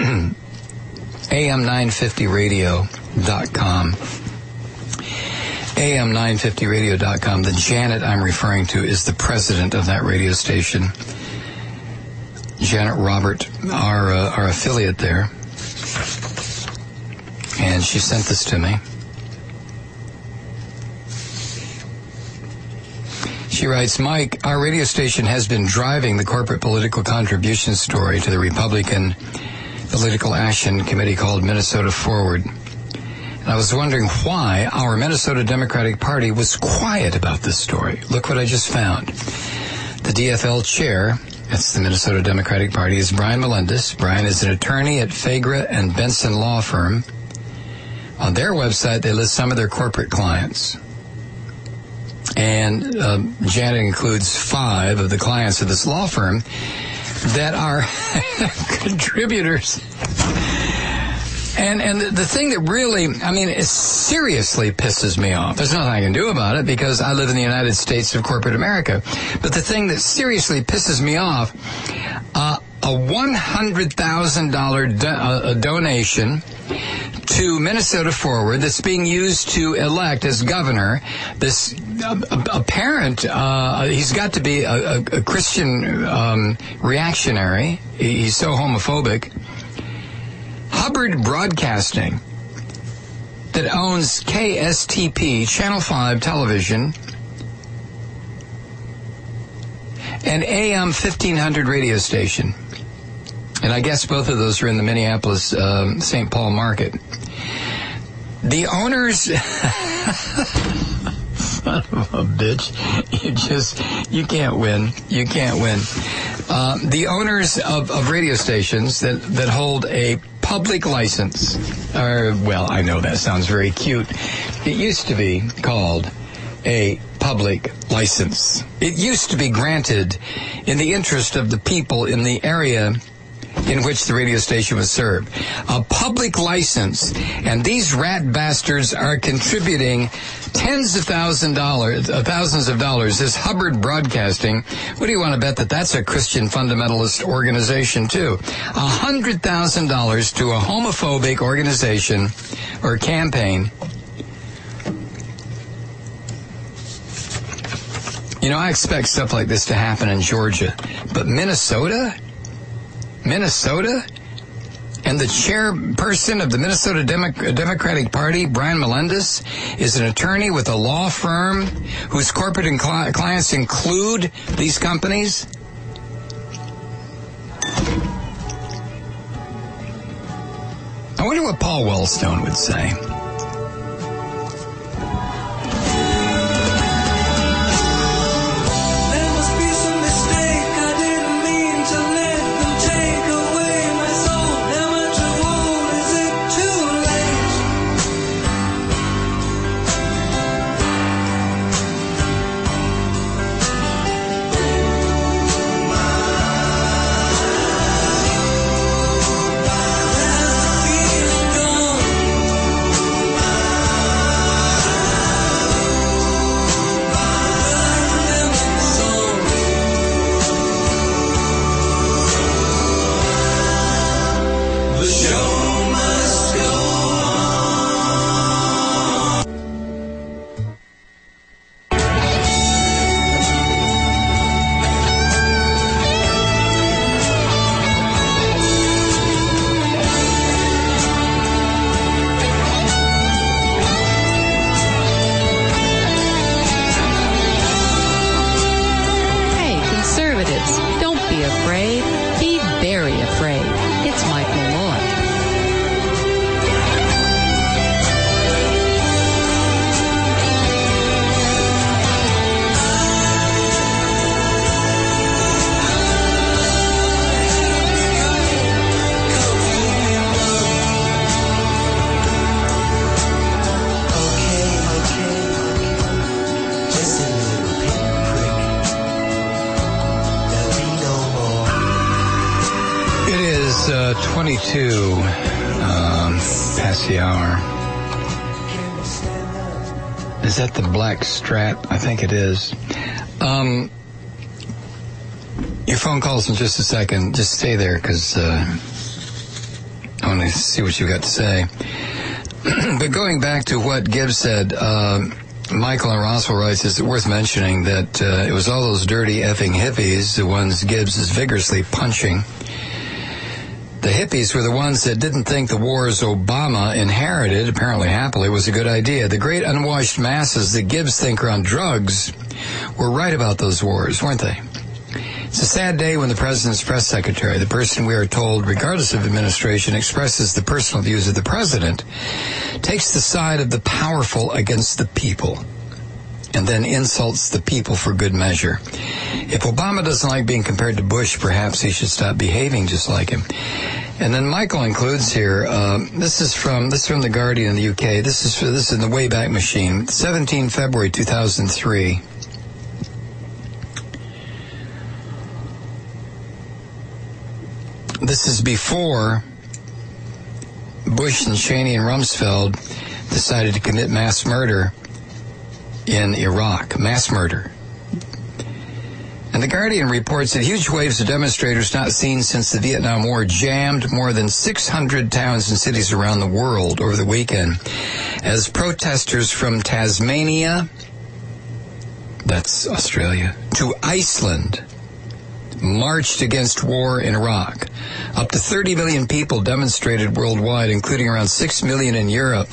am950radio.com. am950radio.com. The Janet I'm referring to is the president of that radio station. Janet Robert, our affiliate there. And she sent this to me. She writes, Mike, our radio station has been driving the corporate political contribution story to the Republican Political Action Committee called Minnesota Forward. And I was wondering why our Minnesota Democratic Party was quiet about this story. Look what I just found. The DFL chair, that's the Minnesota Democratic Party, is Brian Melendez. Brian is an attorney at Fagra and Benson Law Firm. On their website, they list some of their corporate clients. And Janet includes 5 of the clients of this law firm that are contributors. And the thing that really, it seriously pisses me off. There's nothing I can do about it because I live in the United States of corporate America. But the thing that seriously pisses me off, a $100,000 donation to Minnesota Forward that's being used to elect as governor this apparent, he's got to be a Christian reactionary. He's so homophobic. Hubbard Broadcasting, that owns KSTP, Channel 5 television, and AM 1500 radio station. And I guess both of those are in the Minneapolis, St. Paul market. The owners... Son of a bitch. You can't win. You can't win. The owners of radio stations that hold a public license, I know that sounds very cute. It used to be called a public license. It used to be granted in the interest of the people in the area in which the radio station was served. A public license, and these rat bastards are contributing tens of thousands of dollars. This Hubbard Broadcasting, what do you want to bet that's a Christian fundamentalist organization too? $100,000 to a homophobic organization or campaign. I expect stuff like this to happen in Georgia, but Minnesota? And the chairperson of the Minnesota Democratic Party, Brian Melendez, is an attorney with a law firm whose corporate clients include these companies. I wonder what Paul Wellstone would say. It's 22 past the hour. Is that the Black Strat? I think it is. Your phone calls in just a second. Just stay there because I want to see what you've got to say. But going back to what Gibbs said, Michael in Roswell writes, is it worth mentioning that it was all those dirty effing hippies, the ones Gibbs is vigorously punching. The hippies were the ones that didn't think the wars Obama inherited, apparently happily, was a good idea. The great unwashed masses that Gibbs think are on drugs were right about those wars, weren't they? It's a sad day when the president's press secretary, the person we are told, regardless of administration, expresses the personal views of the president, takes the side of the powerful against the people, and then insults the people for good measure. If Obama doesn't like being compared to Bush, perhaps he should stop behaving just like him. And then Michael includes here, this is from The Guardian in the UK. This is in the Wayback Machine, 17 February 2003. This is before Bush and Cheney and Rumsfeld decided to commit mass murder in Iraq. Mass murder. And The Guardian reports that huge waves of demonstrators not seen since the Vietnam War jammed more than 600 towns and cities around the world over the weekend as protesters from Tasmania, that's Australia, to Iceland marched against war in Iraq. Up to 30 million people demonstrated worldwide, including around 6 million in Europe.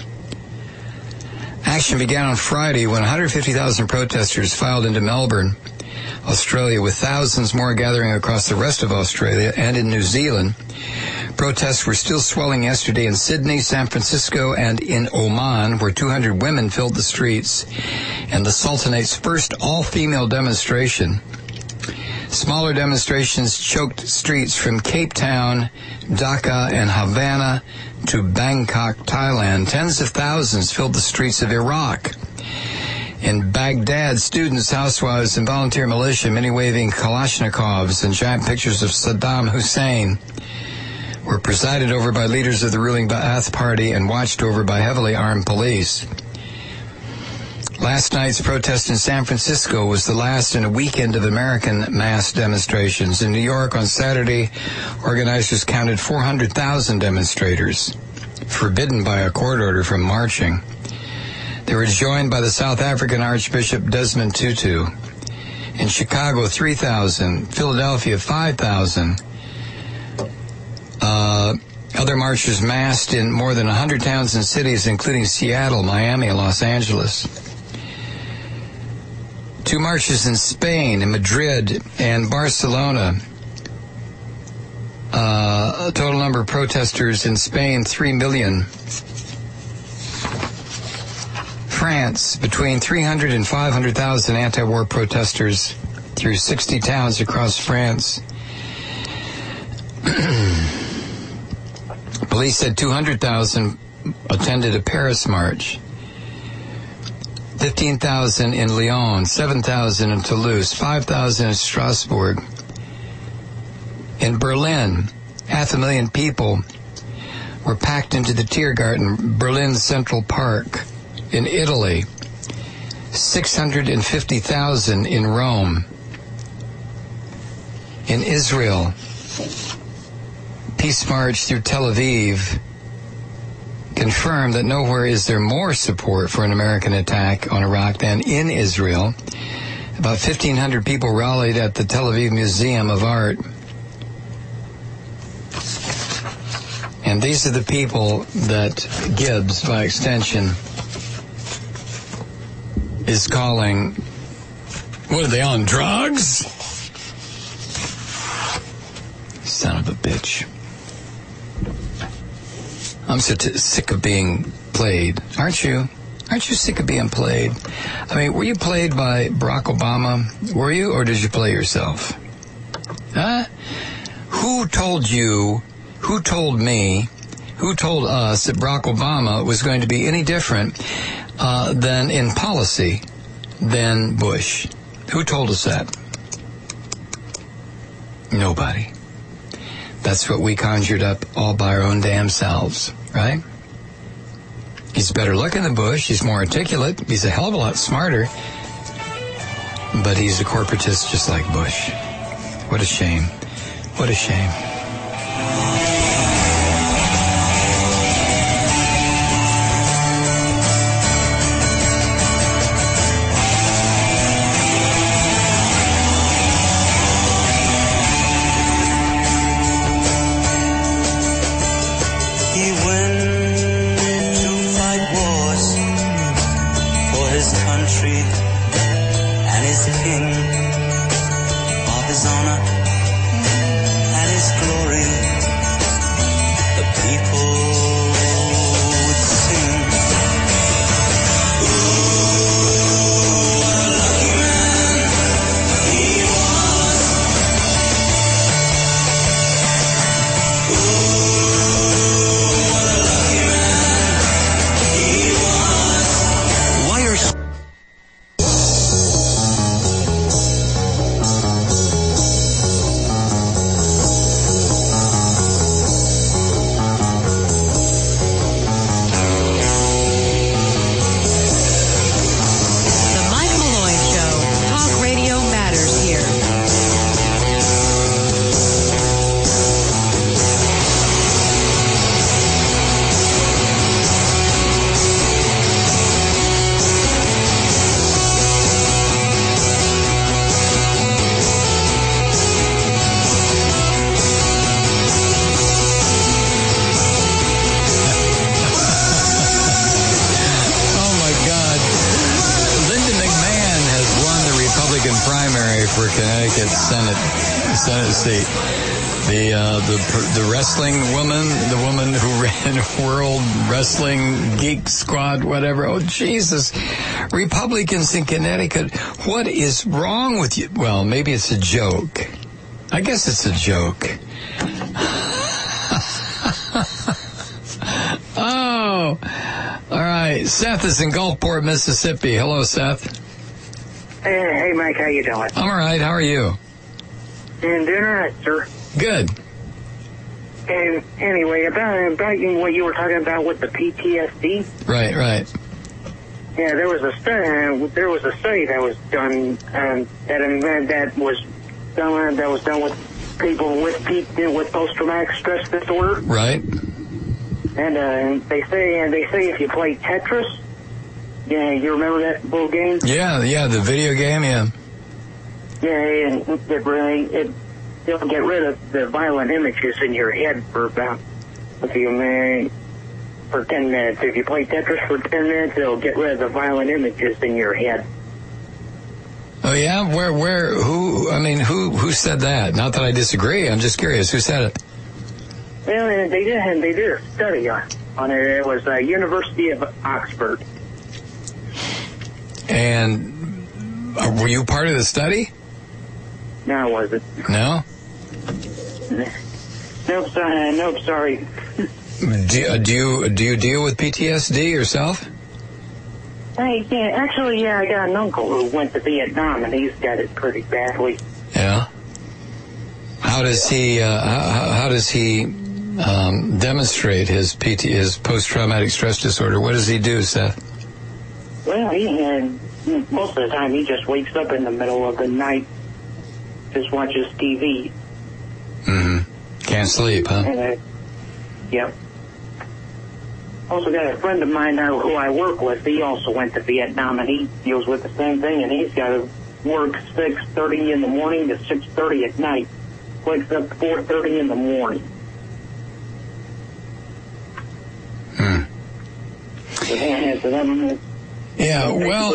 Action began on Friday when 150,000 protesters filed into Melbourne, Australia, with thousands more gathering across the rest of Australia and in New Zealand. Protests were still swelling yesterday in Sydney, San Francisco, and in Oman, where 200 women filled the streets, and the Sultanate's first all-female demonstration. Smaller demonstrations choked streets from Cape Town, Dhaka, and Havana to Bangkok, Thailand. Tens of thousands filled the streets of Iraq. In Baghdad, students, housewives, and volunteer militia, many waving Kalashnikovs and giant pictures of Saddam Hussein, were presided over by leaders of the ruling Ba'ath Party and watched over by heavily armed police. Last night's protest in San Francisco was the last in a weekend of American mass demonstrations. In New York on Saturday, organizers counted 400,000 demonstrators, forbidden by a court order from marching. They were joined by the South African Archbishop Desmond Tutu. In Chicago, 3,000. Philadelphia, 5,000. Other marchers massed in more than 100 towns and cities, including Seattle, Miami, and Los Angeles. 2 marches in Spain, in Madrid, and Barcelona. A total number of protesters in Spain, 3 million. France, between 300 and 500,000 anti-war protesters through 60 towns across France. Police said 200,000 attended a Paris march. 15,000 in Lyon, 7,000 in Toulouse, 5,000 in Strasbourg. In Berlin, 500,000 people were packed into the Tiergarten, Berlin's Central Park. In Italy, 650,000 in Rome. In Israel, peace march through Tel Aviv confirmed that nowhere is there more support for an American attack on Iraq than in Israel. About 1,500 people rallied at the Tel Aviv Museum of Art. And these are the people that Gibbs, by extension, is calling, what are they, on drugs? Son of a bitch. I'm so sick of being played. Aren't you? Aren't you sick of being played? I mean, were you played by Barack Obama? Were you, or did you play yourself? Huh? Who told you, who told me, who told us that Barack Obama was going to be any different than in policy than Bush? Who told us that? Nobody. That's what we conjured up all by our own damn selves, right? He's better looking than Bush. He's more articulate. He's a hell of a lot smarter. But he's a corporatist just like Bush. What a shame. What a shame. his honor and his glory, the people would sing. The Mike Malloy Show. Talk radio matters here. Oh my God. Linda McMahon has won the Republican primary for Connecticut Senate seat. The wrestling woman, the woman who ran World Wrestling Geek Squad, whatever. Oh, Jesus. Republicans in Connecticut, what is wrong with you? Well, maybe it's a joke. I guess it's a joke. Oh, all right. Seth is in Gulfport, Mississippi. Hello, Seth. Hey, Mike, how you doing? I'm all right. How are you? And doing all right, sir. Good. And anyway, about what you were talking about with the PTSD. Right. Yeah, there was a study that was done that was done with people with post-traumatic stress disorder. Right. And they say if you play Tetris, yeah, you remember that little game? Yeah, the video game, yeah. Yeah, and it'll get rid of the violent images in your head for about for 10 minutes. If you play Tetris for 10 minutes, it'll get rid of the violent images in your head. Oh, yeah? Who said that? Not that I disagree. I'm just curious. Who said it? Well, they did a study on it. It was University of Oxford. And were you part of the study? No, I wasn't. No? Nope, sorry. Do you deal with PTSD yourself? I got an uncle who went to Vietnam, and he's got it pretty badly. Yeah. How does he demonstrate his post-traumatic stress disorder? What does he do, Seth? Well, most of the time he just wakes up in the middle of the night, just watches TV. Mm-hmm. Can't sleep, huh? Yep. Also got a friend of mine now who I work with. He also went to Vietnam, and he deals with the same thing. And he's got to work 6:30 in the morning to 6:30 at night. Wakes up 4:30 in the morning. Yeah, well,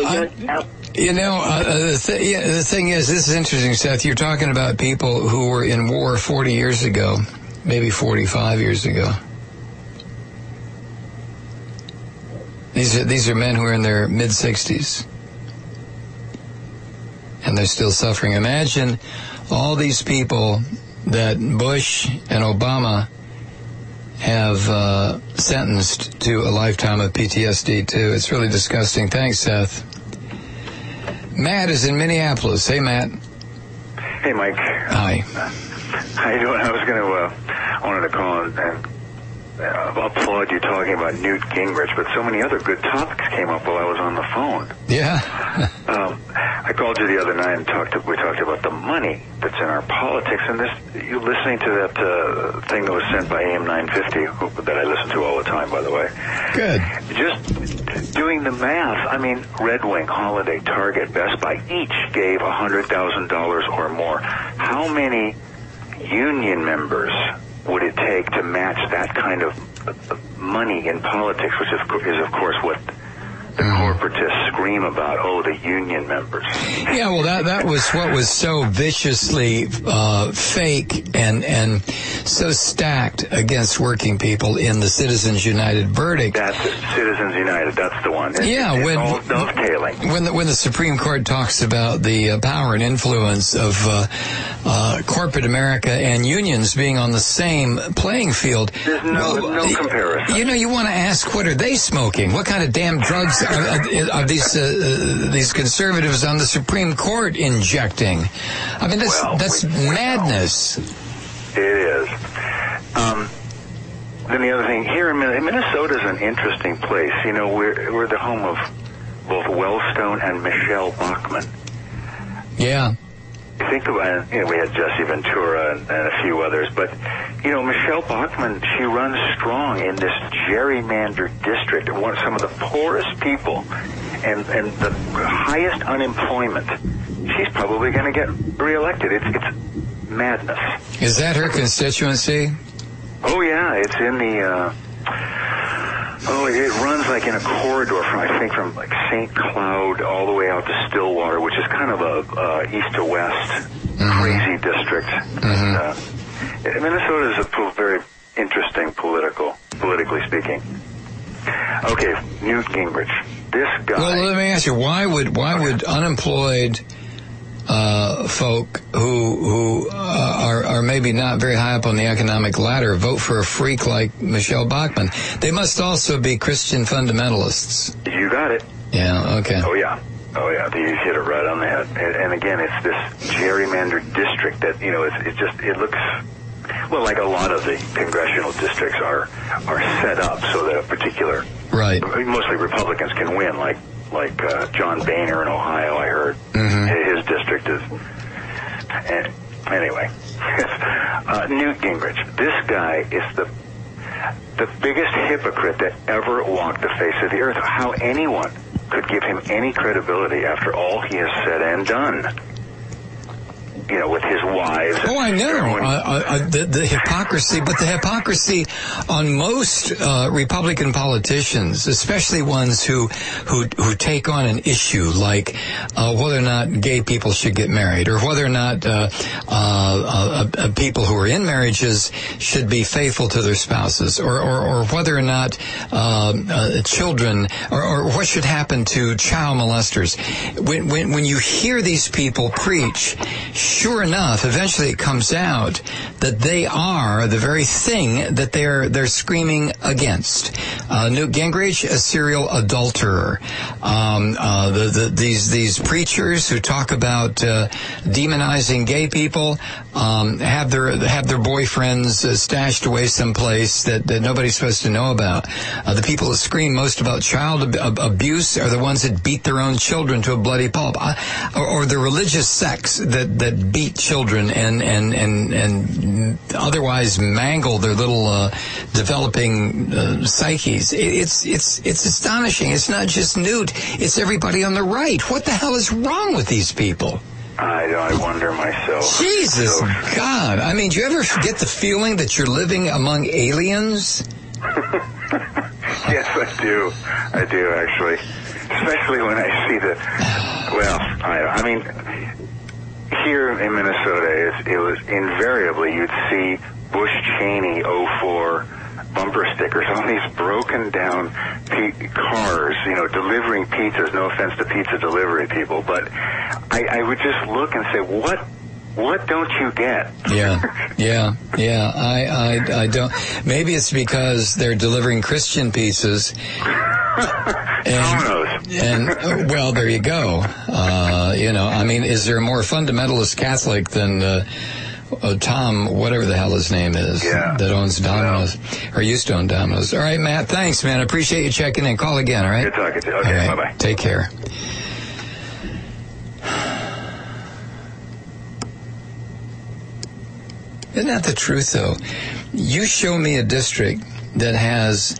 the thing is, this is interesting, Seth. You're talking about people who were in war 40 years ago, maybe 45 years ago. These are men who are in their mid-60s, and they're still suffering. Imagine all these people that Bush and Obama have sentenced to a lifetime of PTSD, too. It's really disgusting. Thanks, Seth. Matt is in Minneapolis. Hey, Matt. Hey, Mike. Hi. How you doing? I wanted to call and applaud you talking about Newt Gingrich, but so many other good topics came up while I was on the phone. Yeah. I called you the other night and we talked about the money that's in our politics, and you listening to that thing that was sent by AM 950 that I listen to all the time, by the way. Good. Just doing the math, I mean, Red Wing, Holiday, Target, Best Buy, each gave $100,000 or more. How many union members would it take to match that kind of money in politics, which is of course what the corporatists scream about, the union members. Yeah, well, that was what was so viciously fake and so stacked against working people in the Citizens United verdict. That's it. Citizens United, that's the one. Yeah, it's when all dovetailing. When the Supreme Court talks about the power and influence of corporate America and unions being on the same playing field, There's no comparison. You want to ask, what are they smoking? What kind of damn drugs are these conservatives on the Supreme Court injecting? I mean, that's madness. It is. Then the other thing, here in Minnesota is an interesting place. We're the home of both Wellstone and Michelle Bachmann. Yeah. You think about it, we had Jesse Ventura and a few others, but, Michelle Bachmann, she runs strong in this gerrymandered district, some of the poorest people and the highest unemployment. She's probably going to get reelected. It's madness. Is that her constituency? Oh, yeah, it's in the... it runs like in a corridor from like St. Cloud all the way out to Stillwater, which is kind of a east to west crazy district. Minnesota is a very interesting politically speaking. Okay, Newt Gingrich. This guy. Well, let me ask you, why would unemployed folk who are maybe not very high up on the economic ladder vote for a freak like Michelle Bachmann? They must also be Christian fundamentalists. You got it. Yeah, okay. Oh, yeah. You hit it right on the head. And again, it's this gerrymandered district that, it looks, well, like a lot of the congressional districts are set up so that a particular, right, mostly Republicans can win, like John Boehner in Ohio, I heard. His district is... Anyway, Newt Gingrich. This guy is the biggest hypocrite that ever walked the face of the earth. How anyone could give him any credibility after all he has said and done. With his wives. Oh, I know. The hypocrisy, but the hypocrisy on most Republican politicians, especially ones who take on an issue like whether or not gay people should get married, or whether or not people who are in marriages should be faithful to their spouses, or whether or not children, or what should happen to child molesters. When you hear these people preach, sure enough, eventually it comes out that they are the very thing that they're screaming against. Newt Gingrich, a serial adulterer. These preachers who talk about demonizing gay people have their boyfriends stashed away someplace that nobody's supposed to know about. The people that scream most about child abuse are the ones that beat their own children to a bloody pulp, or the religious sects that beat children and otherwise mangle their little developing psyches. It's astonishing. It's not just Newt. It's everybody on the right. What the hell is wrong with these people? I wonder myself. Jesus God. I mean, do you ever get the feeling that you're living among aliens? Yes, I do. I do, actually. Especially when I see I mean, here in Minnesota, it was invariably you'd see Bush Cheney 04 bumper stickers on these broken down cars, delivering pizzas. No offense to pizza delivery people, but I would just look and say, what don't you get? Yeah. I don't. Maybe it's because they're delivering Christian pizzas. And well, there you go. I mean, is there a more fundamentalist Catholic than Tom, whatever the hell his name is, that owns Domino's, or used to own Domino's? All right, Matt, thanks, man. I appreciate you checking in. Call again, all right? Good talking to you. Okay, right, bye-bye. Take care. Isn't that the truth, though? You show me a district that has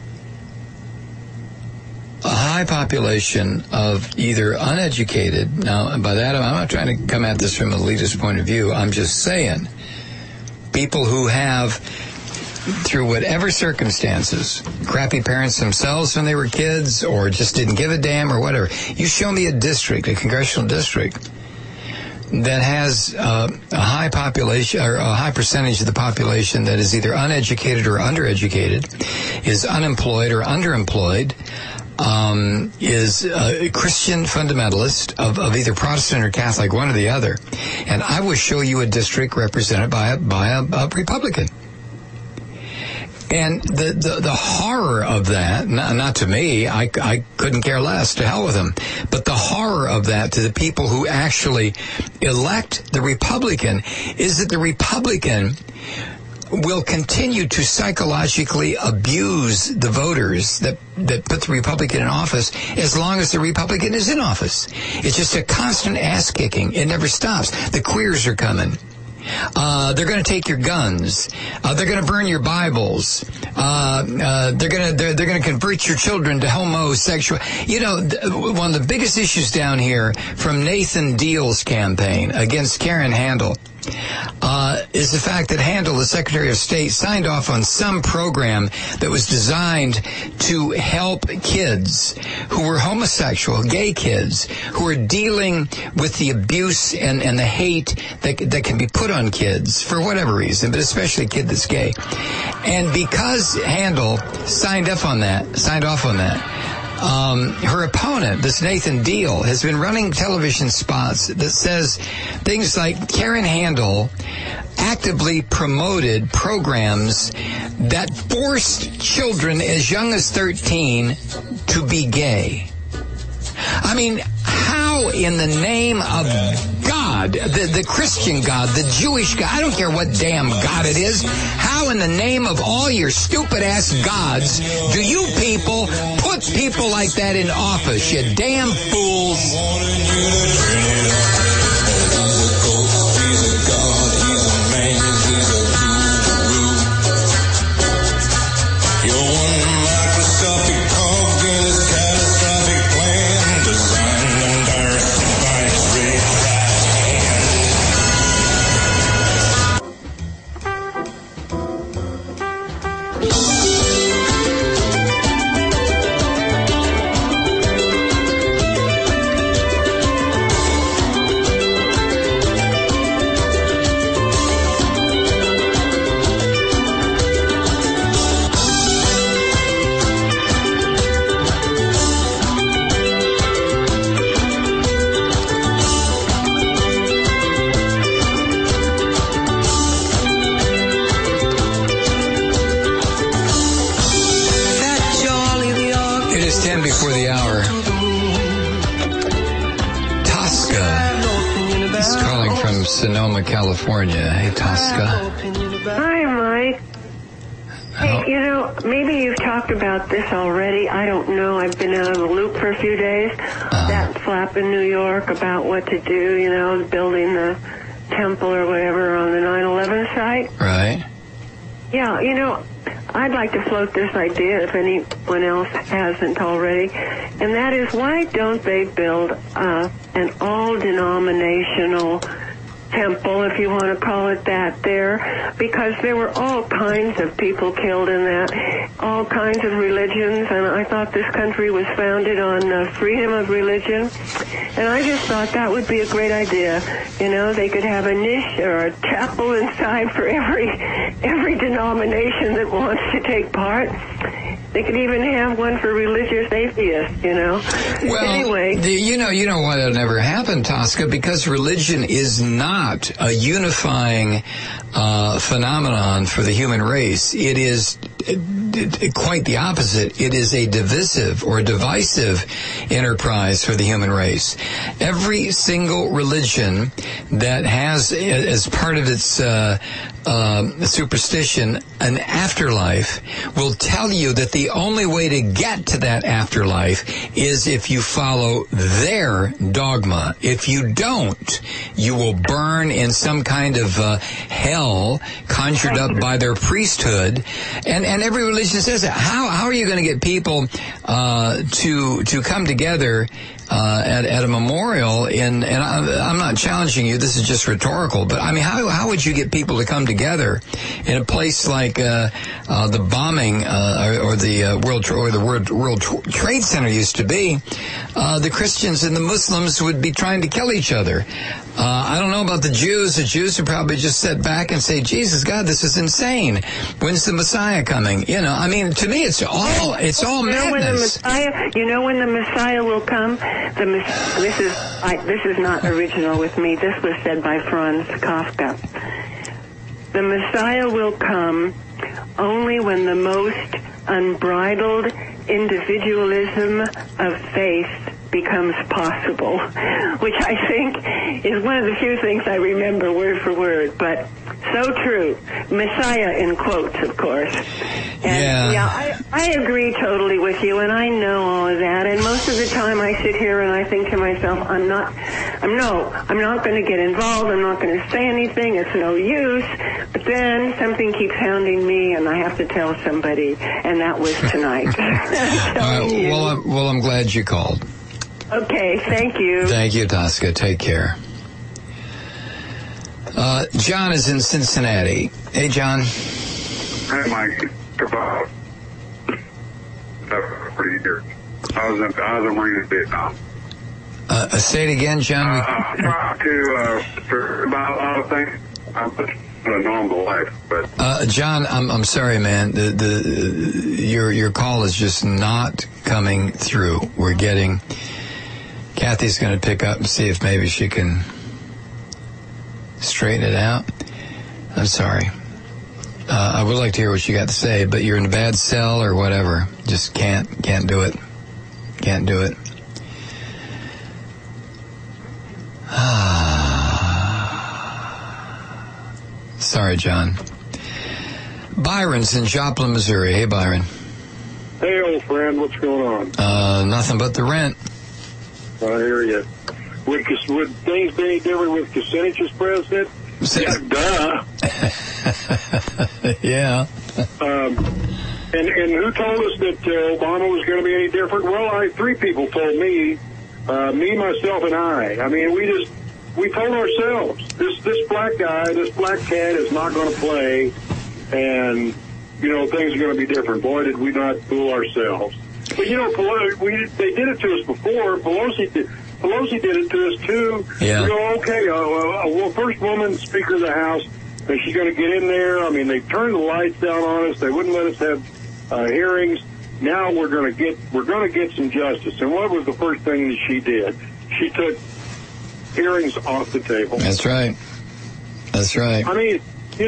a high population of either uneducated, now by that I'm not trying to come at this from an elitist point of view, I'm just saying people who have through whatever circumstances, crappy parents themselves when they were kids, or just didn't give a damn, or whatever, you show me a district, a congressional district, that has a high population, or a high percentage of the population that is either uneducated or undereducated, is unemployed or underemployed, is a Christian fundamentalist of either Protestant or Catholic, one or the other, and I will show you a district represented by a Republican. And the horror of that, not to me, I couldn't care less, to hell with them, but the horror of that to the people who actually elect the Republican is that the Republican will continue to psychologically abuse the voters that put the Republican in office as long as the Republican is in office. It's just a constant ass-kicking. It never stops. The queers are coming. They're going to take your guns. They're going to burn your Bibles. They're going to convert your children to homosexual. You know, one of the biggest issues down here from Nathan Deal's campaign against Karen Handel is the fact that Handel, the Secretary of State, signed off on some program that was designed to help kids who were homosexual, gay kids, who are dealing with the abuse and the hate that can be put on kids for whatever reason, but especially a kid that's gay. And because Handel signed off on that, her opponent, this Nathan Deal, has been running television spots that says things like Karen Handel actively promoted programs that forced children as young as 13 to be gay. I mean, how in the name of God, the Christian God, the Jewish God, I don't care what damn God it is, how in the name of all your stupid-ass gods do you people put people like that in office, you damn fools? Sonoma, California. Hey, Tosca. Hi, Mike. Hey, you know, maybe you've talked about this already. I don't know. I've been out of the loop for a few days. That flap in New York about what to do, you know, building the temple or whatever on the 9/11 site. Right. Yeah, you know, I'd like to float this idea if anyone else hasn't already, and that is, why don't they build an all-denominational temple, if you want to call it that, there, because there were all kinds of people killed in that, all kinds of religions, and I thought this country was founded on freedom of religion, and I just thought that would be a great idea. You know, they could have a niche or a chapel inside for every denomination that wants to take part. They could even have one for religious atheists, you know. Well, anyway, you know why that'll never happen, Tosca, because religion is not a unifying phenomenon for the human race. It is quite the opposite. It is a divisive or divisive enterprise for the human race. Every single religion that has, as part of its superstition, an afterlife, will tell you that the only way to get to that afterlife is if you follow their dogma. If you don't, you will burn in some kind of hell conjured up by their priesthood. And every religion Revelation says that. How are you going to get people to come together at a memorial? And I'm not challenging you. This is just rhetorical. But I mean, how would you get people to come together in a place like the bombing or the World Trade Center used to be? The Christians and the Muslims would be trying to kill each other. I don't know about the Jews. The Jews would probably just sit back and say, Jesus, God, this is insane. When's the Messiah coming? You know, I mean, to me, it's all madness. You know when the Messiah will come? This is not original with me. This was said by Franz Kafka. The Messiah will come only when the most unbridled individualism of faith becomes possible, which I think is one of the few things I remember word for word, but so true. Messiah in quotes, of course. And I agree totally with you, and I know all of that, and most of the time I sit here and I think to myself, I'm not going to get involved, I'm not going to say anything, it's no use, but then something keeps hounding me and I have to tell somebody, and that was tonight. Well, I'm glad you called. Okay, thank you. Thank you, Tosca. Take care. John is in Cincinnati. Hey, John. Hi, Mike. About 40 years. I was a Marine in Vietnam. Say it again, John. About a lot of things. I'm a normal life, but John, I'm sorry, man. Your call is just not coming through. We're getting. Kathy's going to pick up and see if maybe she can straighten it out. I'm sorry. I would like to hear what you got to say, but you're in a bad cell or whatever. Just can't do it. Can't do it. Sorry, John. Byron's in Joplin, Missouri. Hey, Byron. Hey, old friend. What's going on? Nothing but the rent. I hear you. Would things be any different with Kucinich as president? Yeah, duh. Yeah. And who told us that Obama was going to be any different? Well, three people told me, myself, and I. I mean, we told ourselves this black guy, this black cat is not going to play, and things are going to be different. Boy, did we not fool ourselves. But they did it to us before. Pelosi did it to us too. Yeah. We go, okay, first woman Speaker of the House, and she's going to get in there. I mean, they turned the lights down on us. They wouldn't let us have hearings. Now we're going to get some justice. And what was the first thing that she did? She took hearings off the table. That's right. That's right. I mean,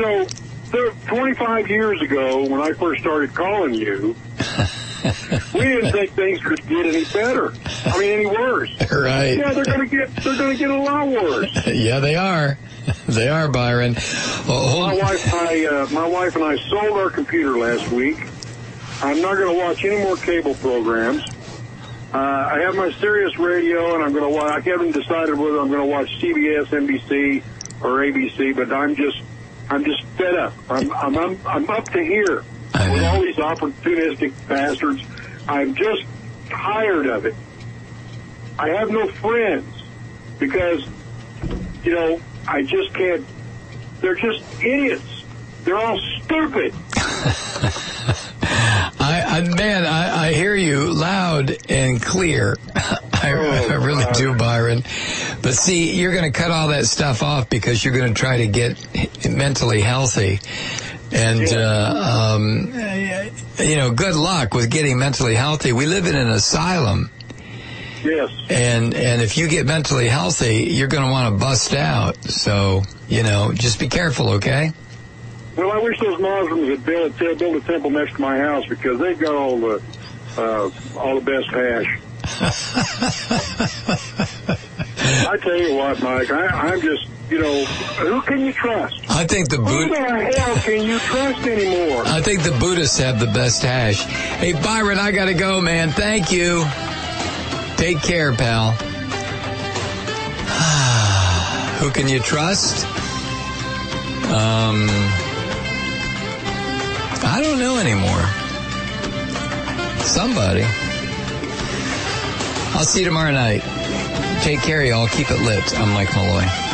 25 years ago when I first started calling you, we didn't think things could get any better. I mean, any worse. Right. Yeah, they're going to get a lot worse. Yeah, they are. They are, Byron. My wife and I sold our computer last week. I'm not going to watch any more cable programs. I have my Sirius radio, and I'm going to watch. I haven't decided whether I'm going to watch CBS, NBC, or ABC, but I'm just fed up. I'm up to here with all these opportunistic bastards. I'm just tired of it. I have no friends because, I just can't. They're just idiots. They're all stupid. I hear you loud and clear. I really do, Byron. But see, you're going to cut all that stuff off because you're going to try to get mentally healthy. And, good luck with getting mentally healthy. We live in an asylum. Yes. And if you get mentally healthy, you're going to want to bust out. So, just be careful, okay? Well, I wish those Muslims would build a temple next to my house because they've got all the best hash. I tell you what, Mike, I'm just, who can you trust? I think the Who the hell can you trust anymore? I think the Buddhists have the best hash. Hey, Byron, I got to go, man. Thank you. Take care, pal. Who can you trust? I don't know anymore. Somebody. I'll see you tomorrow night. Take care, y'all. Keep it lit. I'm Mike Malloy.